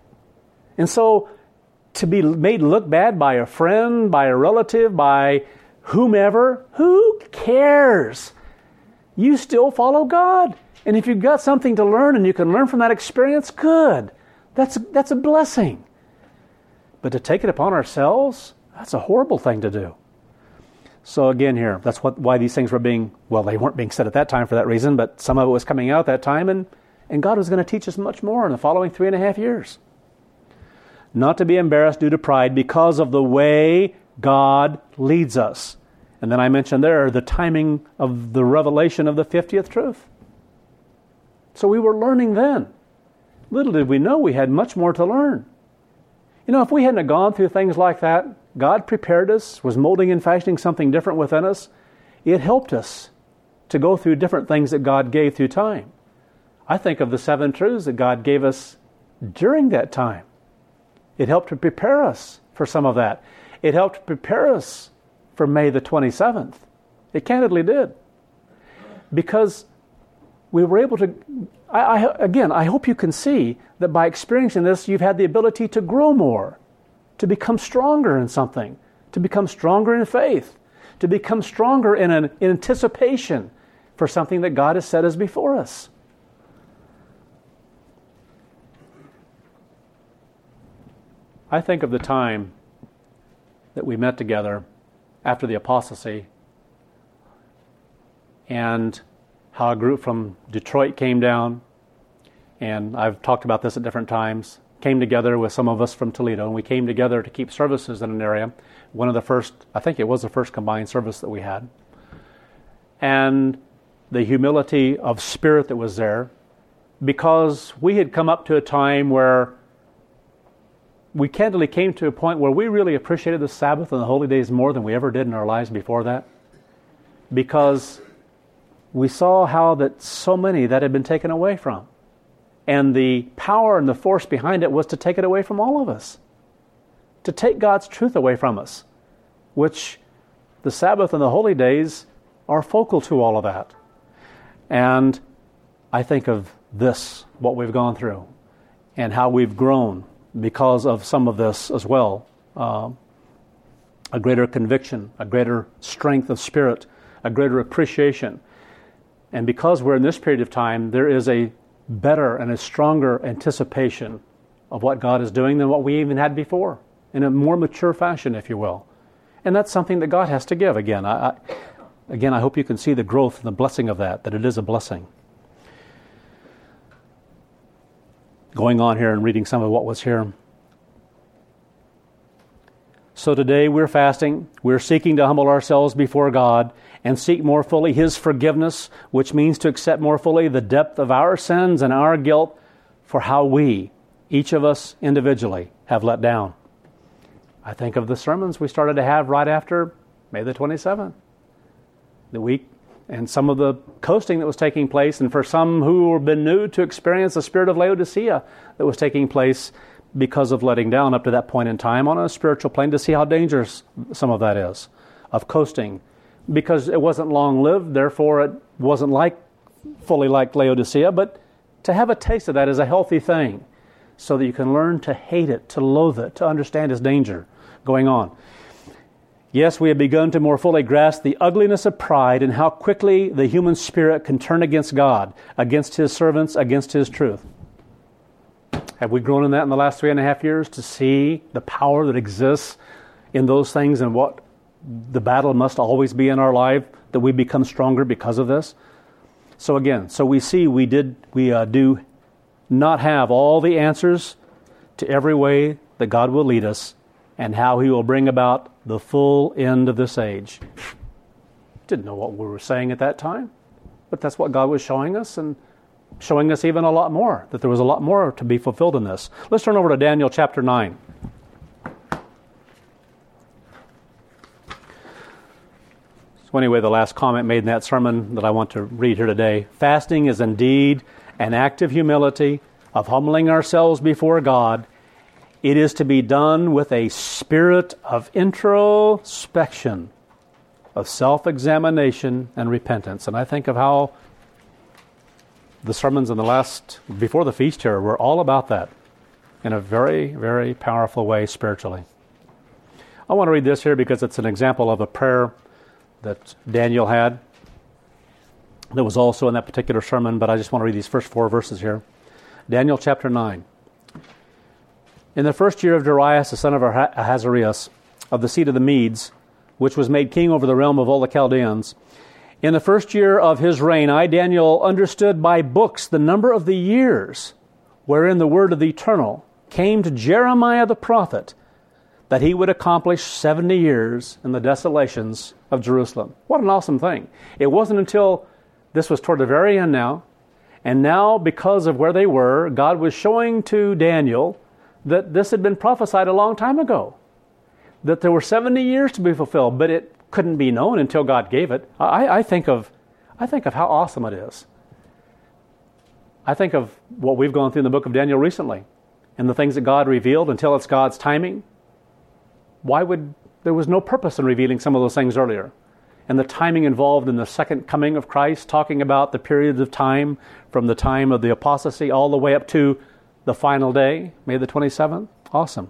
And so to be made look bad by a friend, by a relative, by whomever, who cares? You still follow God. And if you've got something to learn and you can learn from that experience, good. That's, that's a blessing. But to take it upon ourselves, that's a horrible thing to do. So again here, that's what why these things were being, well, they weren't being said at that time for that reason, but some of it was coming out at that time, and, and God was going to teach us much more in the following three and a half years. Not to be embarrassed due to pride because of the way God leads us. And then I mentioned there the timing of the revelation of the fiftieth truth. So we were learning then. Little did we know we had much more to learn. You know, if we hadn't gone through things like that, God prepared us, was molding and fashioning something different within us. It helped us to go through different things that God gave through time. I think of the seven truths that God gave us during that time. It helped to prepare us for some of that. It helped to prepare us for May the twenty-seventh. It candidly did. Because we were able to, I, I, again, I hope you can see that by experiencing this, you've had the ability to grow more, to become stronger in something, to become stronger in faith, to become stronger in an in anticipation for something that God has set as before us. I think of the time that we met together after the apostasy, and how a group from Detroit came down, and I've talked about this at different times, came together with some of us from Toledo, and we came together to keep services in an area. One of the first, I think it was the first combined service that we had. And the humility of spirit that was there, because we had come up to a time where we candidly came to a point where we really appreciated the Sabbath and the holy days more than we ever did in our lives before that. Because we saw how that so many that had been taken away from. And the power and the force behind it was to take it away from all of us. To take God's truth away from us. Which the Sabbath and the holy days are focal to all of that. And I think of this, what we've gone through, and how we've grown because of some of this as well. Uh, a greater conviction, a greater strength of spirit, a greater appreciation. And because we're in this period of time, there is a better and a stronger anticipation of what God is doing than what we even had before, in a more mature fashion, if you will. And that's something that God has to give. Again, I, I, again, I hope you can see the growth and the blessing of that, that it is a blessing. Going on here and reading some of what was here. So today we're fasting. We're seeking to humble ourselves before God and seek more fully His forgiveness, which means to accept more fully the depth of our sins and our guilt for how we, each of us individually, have let down. I think of the sermons we started to have right after May the twenty-seventh. The week and some of the coasting that was taking place, and for some who have been new to experience the spirit of Laodicea that was taking place because of letting down up to that point in time on a spiritual plane, to see how dangerous some of that is, of coasting. Because it wasn't long-lived, therefore it wasn't like fully like Laodicea, but to have a taste of that is a healthy thing, so that you can learn to hate it, to loathe it, to understand its danger going on. Yes, we have begun to more fully grasp the ugliness of pride and how quickly the human spirit can turn against God, against His servants, against His truth. Have we grown in that in the last three and a half years to see the power that exists in those things and what the battle must always be in our life, that we become stronger because of this? So again, so we see we did we uh, do not have all the answers to every way that God will lead us and how He will bring about the full end of this age. Didn't know what we were saying at that time, but that's what God was showing us, and showing us even a lot more, that there was a lot more to be fulfilled in this. Let's turn over to Daniel chapter nine. So anyway, the last comment made in that sermon that I want to read here today. Fasting is indeed an act of humility, of humbling ourselves before God. It is to be done with a spirit of introspection, of self-examination and repentance. And I think of how the sermons in the last, before the feast here, were all about that in a very, very powerful way spiritually. I want to read this here because it's an example of a prayer that Daniel had that was also in that particular sermon, but I just want to read these first four verses here. Daniel chapter nine. In the first year of Darius, the son of Ahasuerus, of the seed of the Medes, which was made king over the realm of all the Chaldeans, in the first year of his reign, I, Daniel, understood by books the number of the years wherein the word of the Eternal came to Jeremiah the prophet, that he would accomplish seventy years in the desolations of Jerusalem. What an awesome thing. It wasn't until this was toward the very end now, and now because of where they were, God was showing to Daniel that this had been prophesied a long time ago, that there were seventy years to be fulfilled, but it couldn't be known until God gave it. I, I think of, I think of how awesome it is. I think of what we've gone through in the book of Daniel recently, and the things that God revealed until it's God's timing. Why would there was no purpose in revealing some of those things earlier? And the timing involved in the second coming of Christ, talking about the periods of time from the time of the apostasy all the way up to the final day, May the twenty-seventh. Awesome.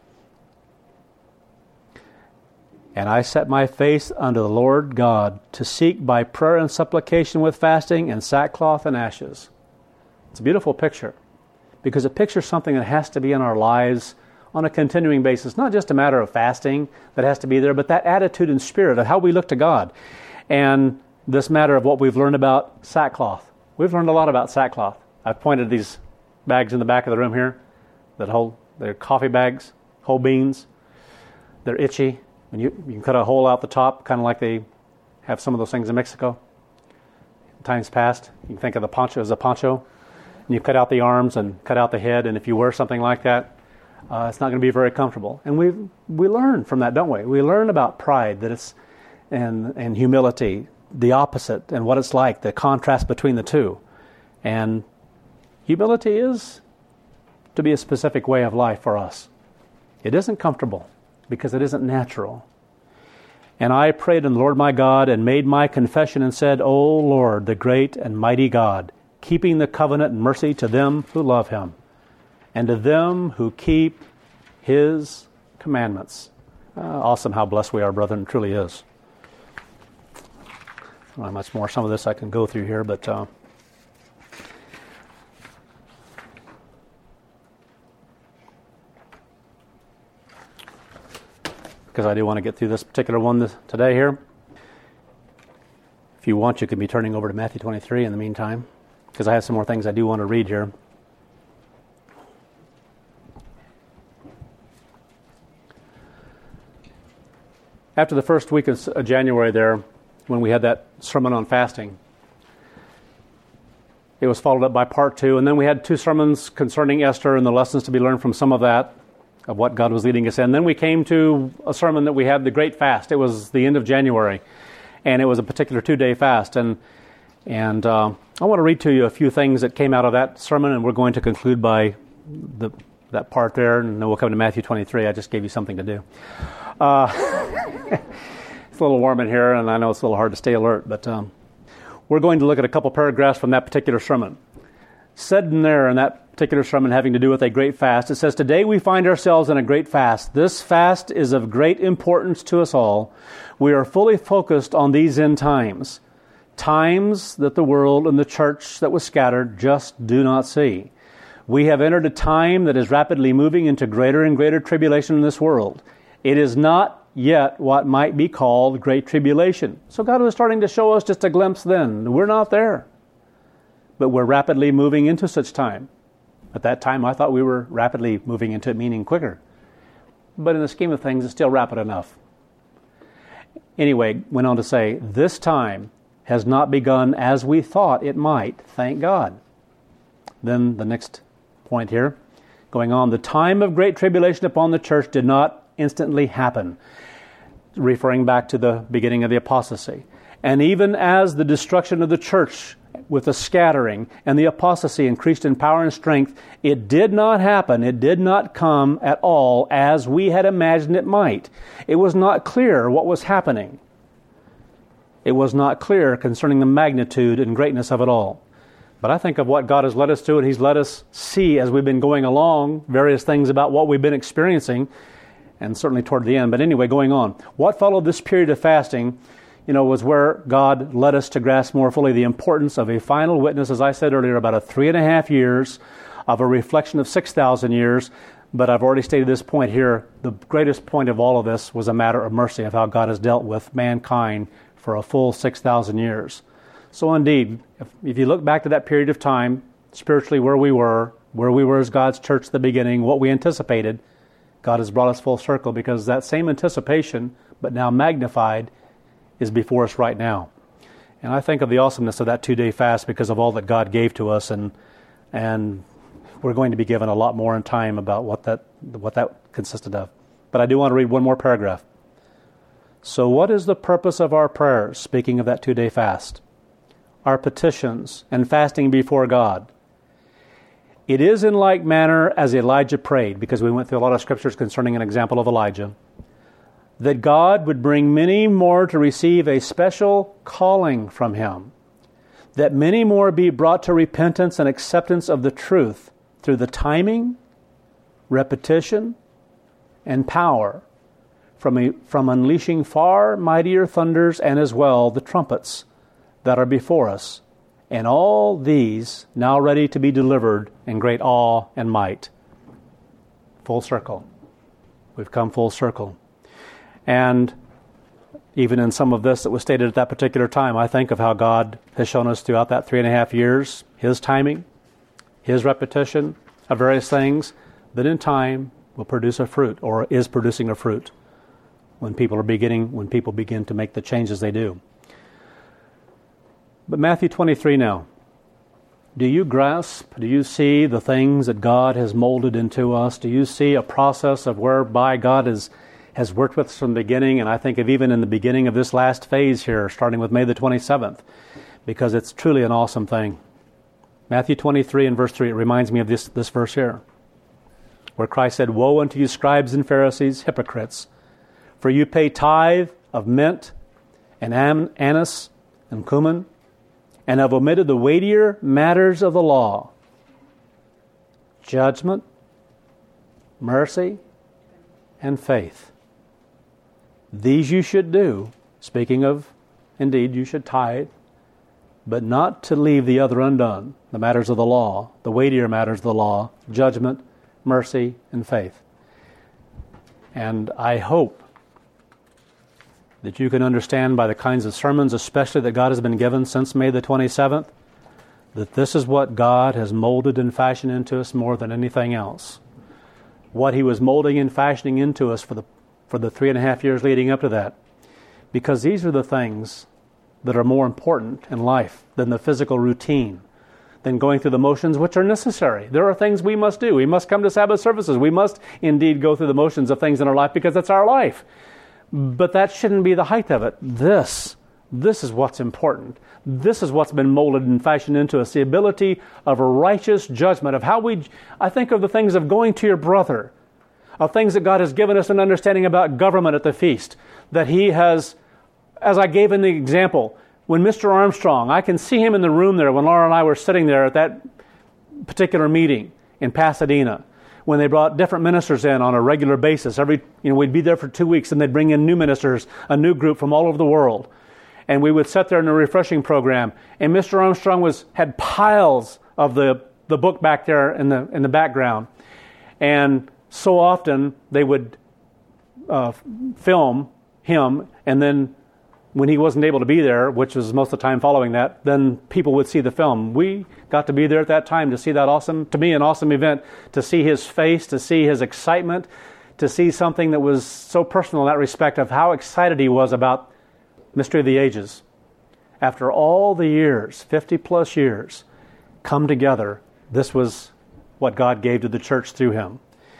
And I set my face unto the Lord God to seek by prayer and supplication with fasting and sackcloth and ashes. It's a beautiful picture, because it pictures something that has to be in our lives on a continuing basis. Not just a matter of fasting that has to be there, but that attitude and spirit of how we look to God. And this matter of what we've learned about sackcloth. We've learned a lot about sackcloth. I've pointed these bags in the back of the room here. that whole, they're coffee bags, whole beans. They're itchy. And you, you can cut a hole out the top, kind of like they have some of those things in Mexico. In times past, you can think of the poncho as a poncho. And you cut out the arms and cut out the head, and if you wear something like that, uh, it's not going to be very comfortable. And we we learn from that, don't we? We learn about pride, that it's and and humility, the opposite, and what it's like, the contrast between the two. And humility is to be a specific way of life for us. It isn't comfortable because it isn't natural. And I prayed in the Lord my God and made my confession and said, O Lord, the great and mighty God, keeping the covenant and mercy to them who love him, and to them who keep his commandments. Uh, awesome how blessed we are, brethren. It truly is. I don't know how much more some of this I can go through here, but uh, because I do want to get through this particular one this, today here. If you want, you can be turning over to Matthew twenty-three in the meantime, because I have some more things I do want to read here. After the first week of January there, when we had that sermon on fasting, it was followed up by part two, and then we had two sermons concerning Esther and the lessons to be learned from some of that, of what God was leading us in. Then we came to a sermon that we had, the Great Fast. It was the end of January, and it was a particular two-day fast. And and uh, I want to read to you a few things that came out of that sermon, and we're going to conclude by the that part there, and then we'll come to Matthew twenty-three. I just gave you something to do. Uh, it's a little warm in here, and I know it's a little hard to stay alert, but um, we're going to look at a couple paragraphs from that particular sermon. Said in there in that particular sermon having to do with a great fast, it says, today we find ourselves in a great fast. This fast is of great importance to us all. We are fully focused on these end times, times that the world and the church that was scattered just do not see. We have entered a time that is rapidly moving into greater and greater tribulation in this world. It is not yet what might be called great tribulation. So God was starting to show us just a glimpse then. We're not there. But we're rapidly moving into such time. At that time, I thought we were rapidly moving into it, meaning quicker. But in the scheme of things, it's still rapid enough. Anyway, went on to say, this time has not begun as we thought it might, thank God. Then the next point here, going on, the time of great tribulation upon the church did not instantly happen, referring back to the beginning of the apostasy. And even as the destruction of the church with the scattering and the apostasy increased in power and strength, it did not happen, it did not come at all as we had imagined it might. It was not clear what was happening. It was not clear concerning the magnitude and greatness of it all. But I think of what God has led us to, and He's let us see as we've been going along various things about what we've been experiencing, and certainly toward the end. But anyway, going on. What followed this period of fasting, you know, was where God led us to grasp more fully the importance of a final witness, as I said earlier, about a three and a half years of a reflection of six thousand years. But I've already stated this point here. The greatest point of all of this was a matter of mercy, of how God has dealt with mankind for a full six thousand years. So indeed, if, if you look back to that period of time, spiritually where we were, where we were as God's church at the beginning, what we anticipated, God has brought us full circle, because that same anticipation, but now magnified, is before us right now. And I think of the awesomeness of that two-day fast because of all that God gave to us, and and we're going to be given a lot more in time about what that what that consisted of. But I do want to read one more paragraph. So what is the purpose of our prayers, speaking of that two-day fast? Our petitions and fasting before God. It is in like manner as Elijah prayed, because we went through a lot of scriptures concerning an example of Elijah, that God would bring many more to receive a special calling from Him, that many more be brought to repentance and acceptance of the truth through the timing, repetition, and power from, a, from unleashing far mightier thunders, and as well the trumpets that are before us, and all these now ready to be delivered in great awe and might. Full circle. We've come full circle. And even in some of this that was stated at that particular time, I think of how God has shown us throughout that three and a half years, His timing, His repetition of various things, that in time will produce a fruit, or is producing a fruit, when people are beginning, when people begin to make the changes they do. But Matthew twenty-three now. Do you grasp, do you see the things that God has molded into us? Do you see a process of whereby God has, has worked with us from the beginning? And I think of even in the beginning of this last phase here, starting with May the twenty-seventh, because it's truly an awesome thing. Matthew twenty-three and verse three, it reminds me of this, this verse here, where Christ said, "Woe unto you, scribes and Pharisees, hypocrites, for you pay tithe of mint and am- anise and cumin, and have omitted the weightier matters of the law, judgment, mercy, and faith. These you should do," speaking of, indeed, you should tithe, "but not to leave the other undone, the matters of the law, the weightier matters of the law, judgment, mercy, and faith." And I hope that you can understand by the kinds of sermons, especially that God has been given since May the twenty-seventh, that this is what God has molded and fashioned into us more than anything else. What He was molding and fashioning into us for the for the three and a half years leading up to that. Because these are the things that are more important in life than the physical routine, than going through the motions, which are necessary. There are things we must do. We must come to Sabbath services. We must indeed go through the motions of things in our life because it's our life. But that shouldn't be the height of it. This, this is what's important. This is what's been molded and fashioned into us. The ability of a righteous judgment of how we, I think of the things of going to your brother, of things that God has given us an understanding about government at the feast, that He has, as I gave in the example, when Mister Armstrong, I can see him in the room there when Laura and I were sitting there at that particular meeting in Pasadena, when they brought different ministers in on a regular basis. Every, you know, we'd be there for two weeks and they'd bring in new ministers, a new group from all over the world. And we would sit there in a refreshing program. And Mister Armstrong was had piles of the, the book back there in the in the background. And so often they would uh, film him, and then when he wasn't able to be there, which was most of the time following that, then people would see the film. We got to be there at that time to see that awesome, to me, an awesome event, to see his face, to see his excitement, to see something that was so personal in that respect of how excited he was about Mystery of the Ages. After all the years, fifty plus years, come together, this was what God gave to the church through him.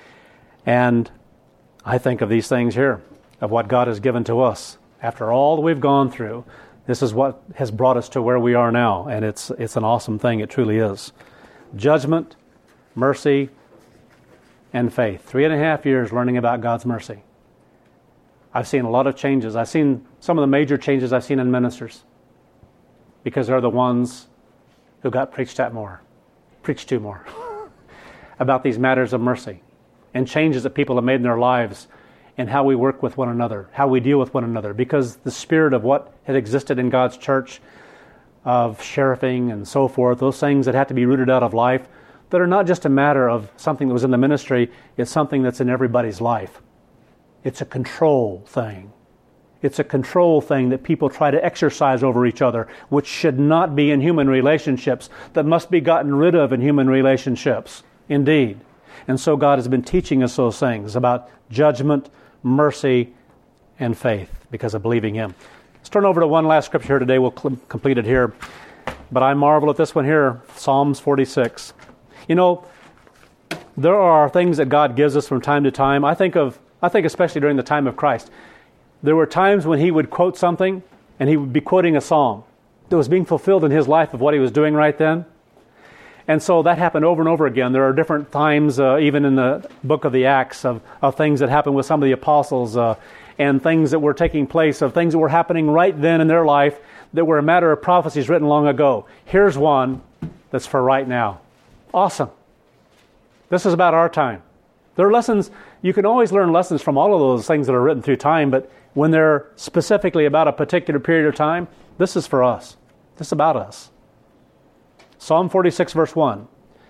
And I think of these things here, of what God has given to us. After all that we've gone through, this is what has brought us to where we are now, and it's it's an awesome thing. It truly is. Judgment, mercy, and faith. Three and a half years learning about God's mercy. I've seen a lot of changes. I've seen some of the major changes I've seen in ministers, because they're the ones who got preached at more, preached to more, about these matters of mercy and changes that people have made in their lives, and how we work with one another, how we deal with one another, because the spirit of what had existed in God's church, of sheriffing and so forth, those things that have to be rooted out of life, that are not just a matter of something that was in the ministry, it's something that's in everybody's life. It's a control thing. It's a control thing that people try to exercise over each other, which should not be in human relationships, that must be gotten rid of in human relationships, indeed. And so God has been teaching us those things about judgment, mercy, and faith because of believing Him. Let's turn over to one last scripture here today. We'll cl- complete it here. But I marvel at this one here, Psalms forty-six. You know, there are things that God gives us from time to time. I think of, I think especially during the time of Christ, there were times when He would quote something and He would be quoting a psalm that was being fulfilled in His life of what He was doing right then. And so that happened over and over again. There are different times, uh, even in the book of the Acts, of, of things that happened with some of the apostles uh, and things that were taking place, of things that were happening right then in their life that were a matter of prophecies written long ago. Here's one that's for right now. Awesome. This is about our time. There are lessons, you can always learn lessons from all of those things that are written through time, but when they're specifically about a particular period of time, this is for us. This is about us. Psalm forty-six, verse one.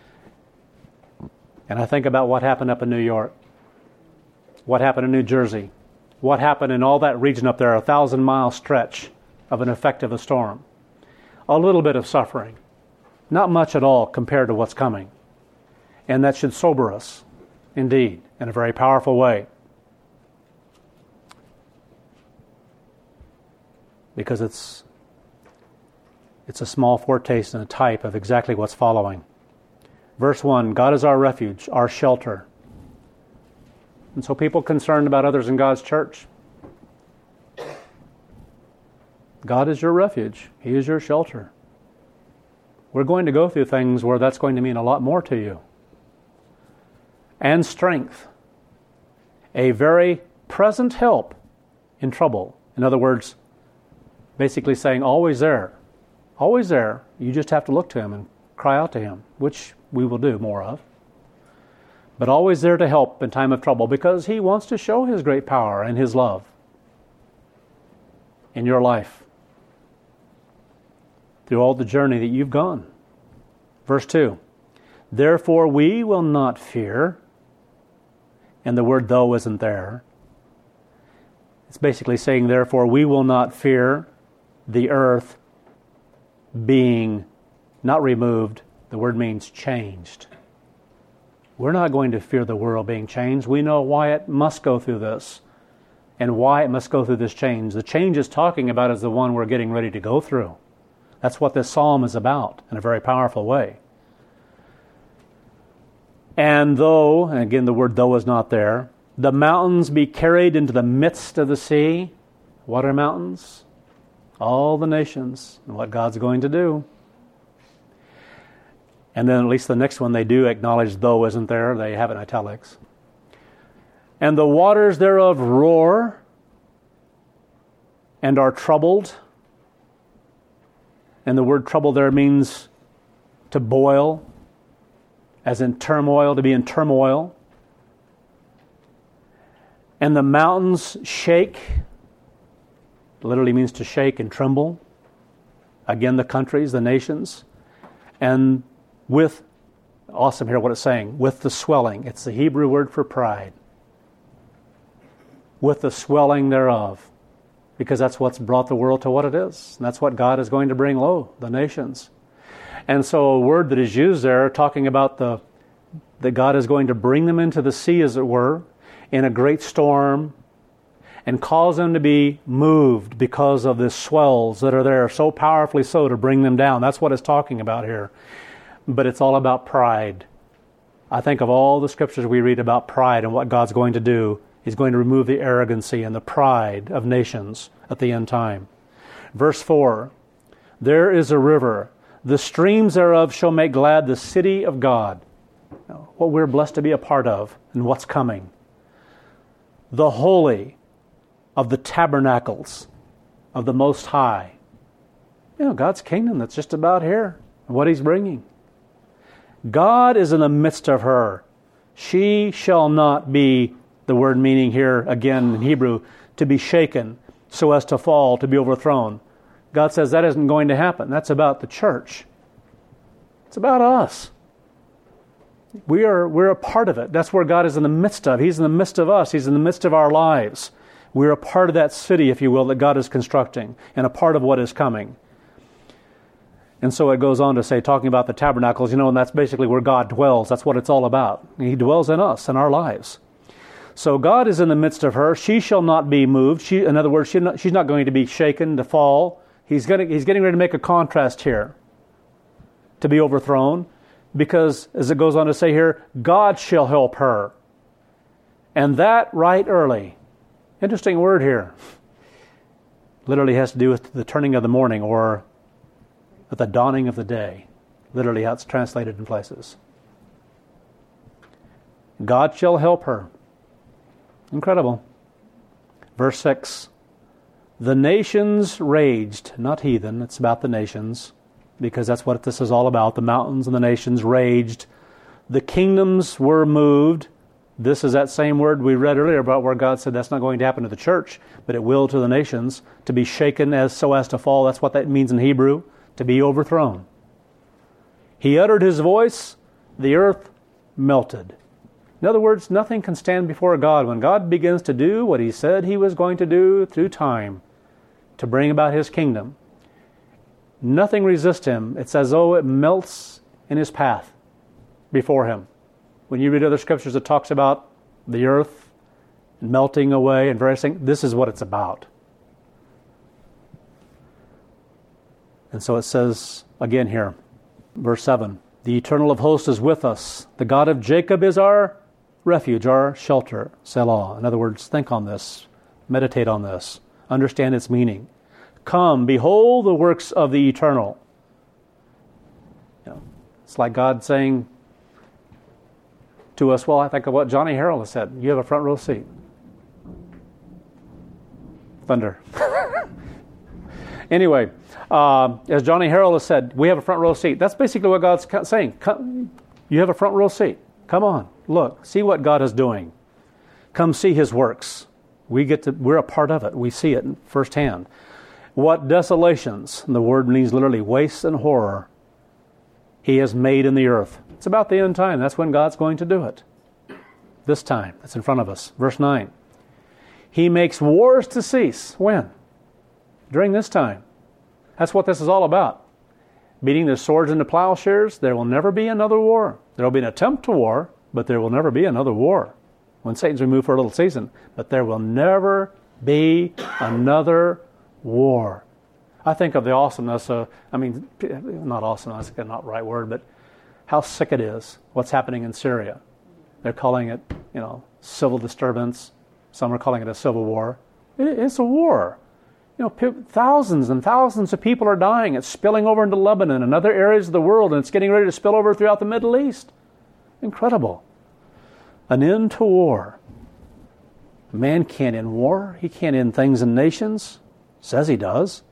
And I think about what happened up in New York, what happened in New Jersey, what happened in all that region up there, a thousand-mile stretch of an effect of a storm. A little bit of suffering. Not much at all compared to what's coming. And that should sober us indeed, in a very powerful way. Because it's it's a small foretaste and a type of exactly what's following. Verse one, God is our refuge, our shelter. And so people concerned about others in God's church. God is your refuge. He is your shelter. We're going to go through things where that's going to mean a lot more to you. And strength. A very present help in trouble. In other words, basically saying always there. Always there. You just have to look to Him and cry out to Him, which we will do more of. But always there to help in time of trouble because He wants to show His great power and His love in your life through all the journey that you've gone. Verse two, therefore we will not fear, and the word though isn't there. It's basically saying, therefore we will not fear the earth being not removed. The word means changed. We're not going to fear the world being changed. We know why it must go through this and why it must go through this change. The change it's talking about is the one we're getting ready to go through. That's what this psalm is about in a very powerful way. And though, and again the word though is not there, the mountains be carried into the midst of the sea. What are mountains? All the nations and what God's going to do. And then at least the next one they do acknowledge though isn't there. They have it in italics. And the waters thereof roar and are troubled. And the word trouble there means to boil, as in turmoil, to be in turmoil. And the mountains shake. Literally means to shake and tremble. Again, the countries, the nations. And with, awesome here what it's saying, with the swelling. It's the Hebrew word for pride. With the swelling thereof. Because that's what's brought the world to what it is. And that's what God is going to bring low, the nations. And so a word that is used there, talking about the that God is going to bring them into the sea, as it were, in a great storm, and cause them to be moved because of the swells that are there, so powerfully so to bring them down. That's what it's talking about here. But it's all about pride. I think of all the scriptures we read about pride and what God's going to do, He's going to remove the arrogancy and the pride of nations at the end time. Verse four, there is a river, the streams thereof shall make glad the city of God. What we're blessed to be a part of and what's coming. The holy of the tabernacles of the Most High. You know, God's kingdom that's just about here and what He's bringing. God is in the midst of her. She shall not be, the word meaning here again in Hebrew, to be shaken so as to fall, to be overthrown. God says that isn't going to happen. That's about the church. It's about us. We are, we're a part of it. That's where God is in the midst of. He's in the midst of us. He's in the midst of our lives. We're a part of that city, if you will, that God is constructing and a part of what is coming. And so it goes on to say, talking about the tabernacles, you know, and that's basically where God dwells. That's what it's all about. He dwells in us, in our lives. So God is in the midst of her. She shall not be moved. She, in other words, she not, she's not going to be shaken, to fall. He's, gonna, he's getting ready to make a contrast here, to be overthrown. Because, as it goes on to say here, God shall help her. And that right early. Interesting word here. Literally has to do with the turning of the morning or with the dawning of the day. Literally how it's translated in places. God shall help her. Incredible. Verse six. The nations raged, not heathen, it's about the nations. Because that's what this is all about. The mountains and the nations raged. The kingdoms were moved. This is that same word we read earlier about where God said that's not going to happen to the church, but it will to the nations. To be shaken as so as to fall. That's what that means in Hebrew. To be overthrown. He uttered His voice. The earth melted. In other words, nothing can stand before God. When God begins to do what He said He was going to do through time to bring about His kingdom, nothing resists Him. It's as though it melts in His path before Him. when you read other scriptures that talks about the earth melting away and various things, this is what it's about. And so it says again here, verse seven, the Eternal of hosts is with us. The God of Jacob is our refuge, our shelter, Selah. In other words, think on this, meditate on this, understand its meaning. Come, behold the works of the Eternal. You know, it's like God saying to us, well, I think of what Johnny Harrell has said. You have a front row seat. Thunder. Anyway, uh, as Johnny Harrell has said, we have a front row seat. That's basically what God's saying. Come, you have a front row seat. Come on, look, see what God is doing. Come see His works. We get to, we're a part of it. We see it firsthand. What desolations, and the word means literally waste and horror, He has made in the earth. It's about the end time. That's when God's going to do it. This time, that's in front of us. Verse nine. He makes wars to cease. When? During this time. That's what this is all about. Beating their swords into plowshares, there will never be another war. There will be an attempt to war, but there will never be another war. When Satan's removed for a little season. But there will never be another war. I think of the awesomeness of, I mean, not awesomeness, that's not the right word, but how sick it is, what's happening in Syria. They're calling it, you know, civil disturbance. Some are calling it a civil war. It's a war. You know, thousands and thousands of people are dying. It's spilling over into Lebanon and other areas of the world, and it's getting ready to spill over throughout the Middle East. Incredible. An end to war. Man can't end war. He can't end things in nations. Says he does.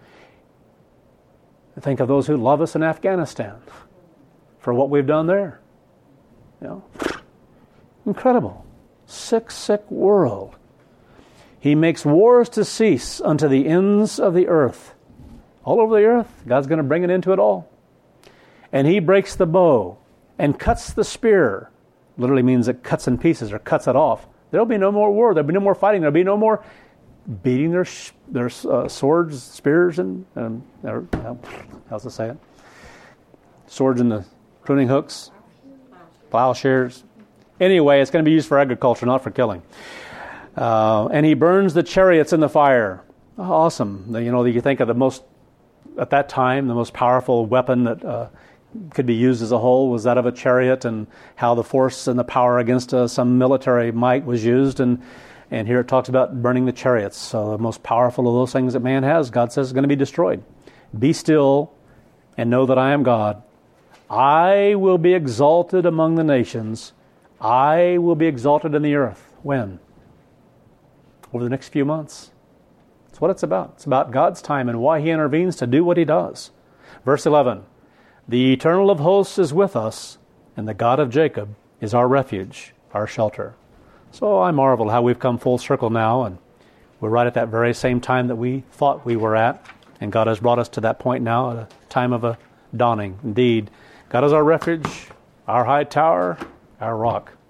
Think of those who love us in Afghanistan for what we've done there. You know, incredible. Sick, sick world. He makes wars to cease unto the ends of the earth. All over the earth. God's going to bring it into it all. And He breaks the bow and cuts the spear. Literally means it cuts in pieces or cuts it off. There'll be no more war. There'll be no more fighting. There'll be no more beating their their uh, swords, spears, and, and uh, how's it say it? Swords and the pruning hooks, plowshares. Anyway, it's going to be used for agriculture, not for killing. Uh, and He burns the chariots in the fire. Oh, awesome. You know, you think of the most, at that time, the most powerful weapon that uh, could be used as a whole was that of a chariot, and how the force and the power against uh, some military might was used. And And here it talks about burning the chariots. So the most powerful of those things that man has, God says, is going to be destroyed. Be still and know that I am God. I will be exalted among the nations. I will be exalted in the earth. When? Over the next few months. That's what it's about. It's about God's time and why He intervenes to do what He does. Verse eleven. The Eternal of hosts is with us, and the God of Jacob is our refuge, our shelter. So I marvel how we've come full circle now, and we're right at that very same time that we thought we were at, and God has brought us to that point now, at a time of a dawning. Indeed, God is our refuge, our high tower, our rock.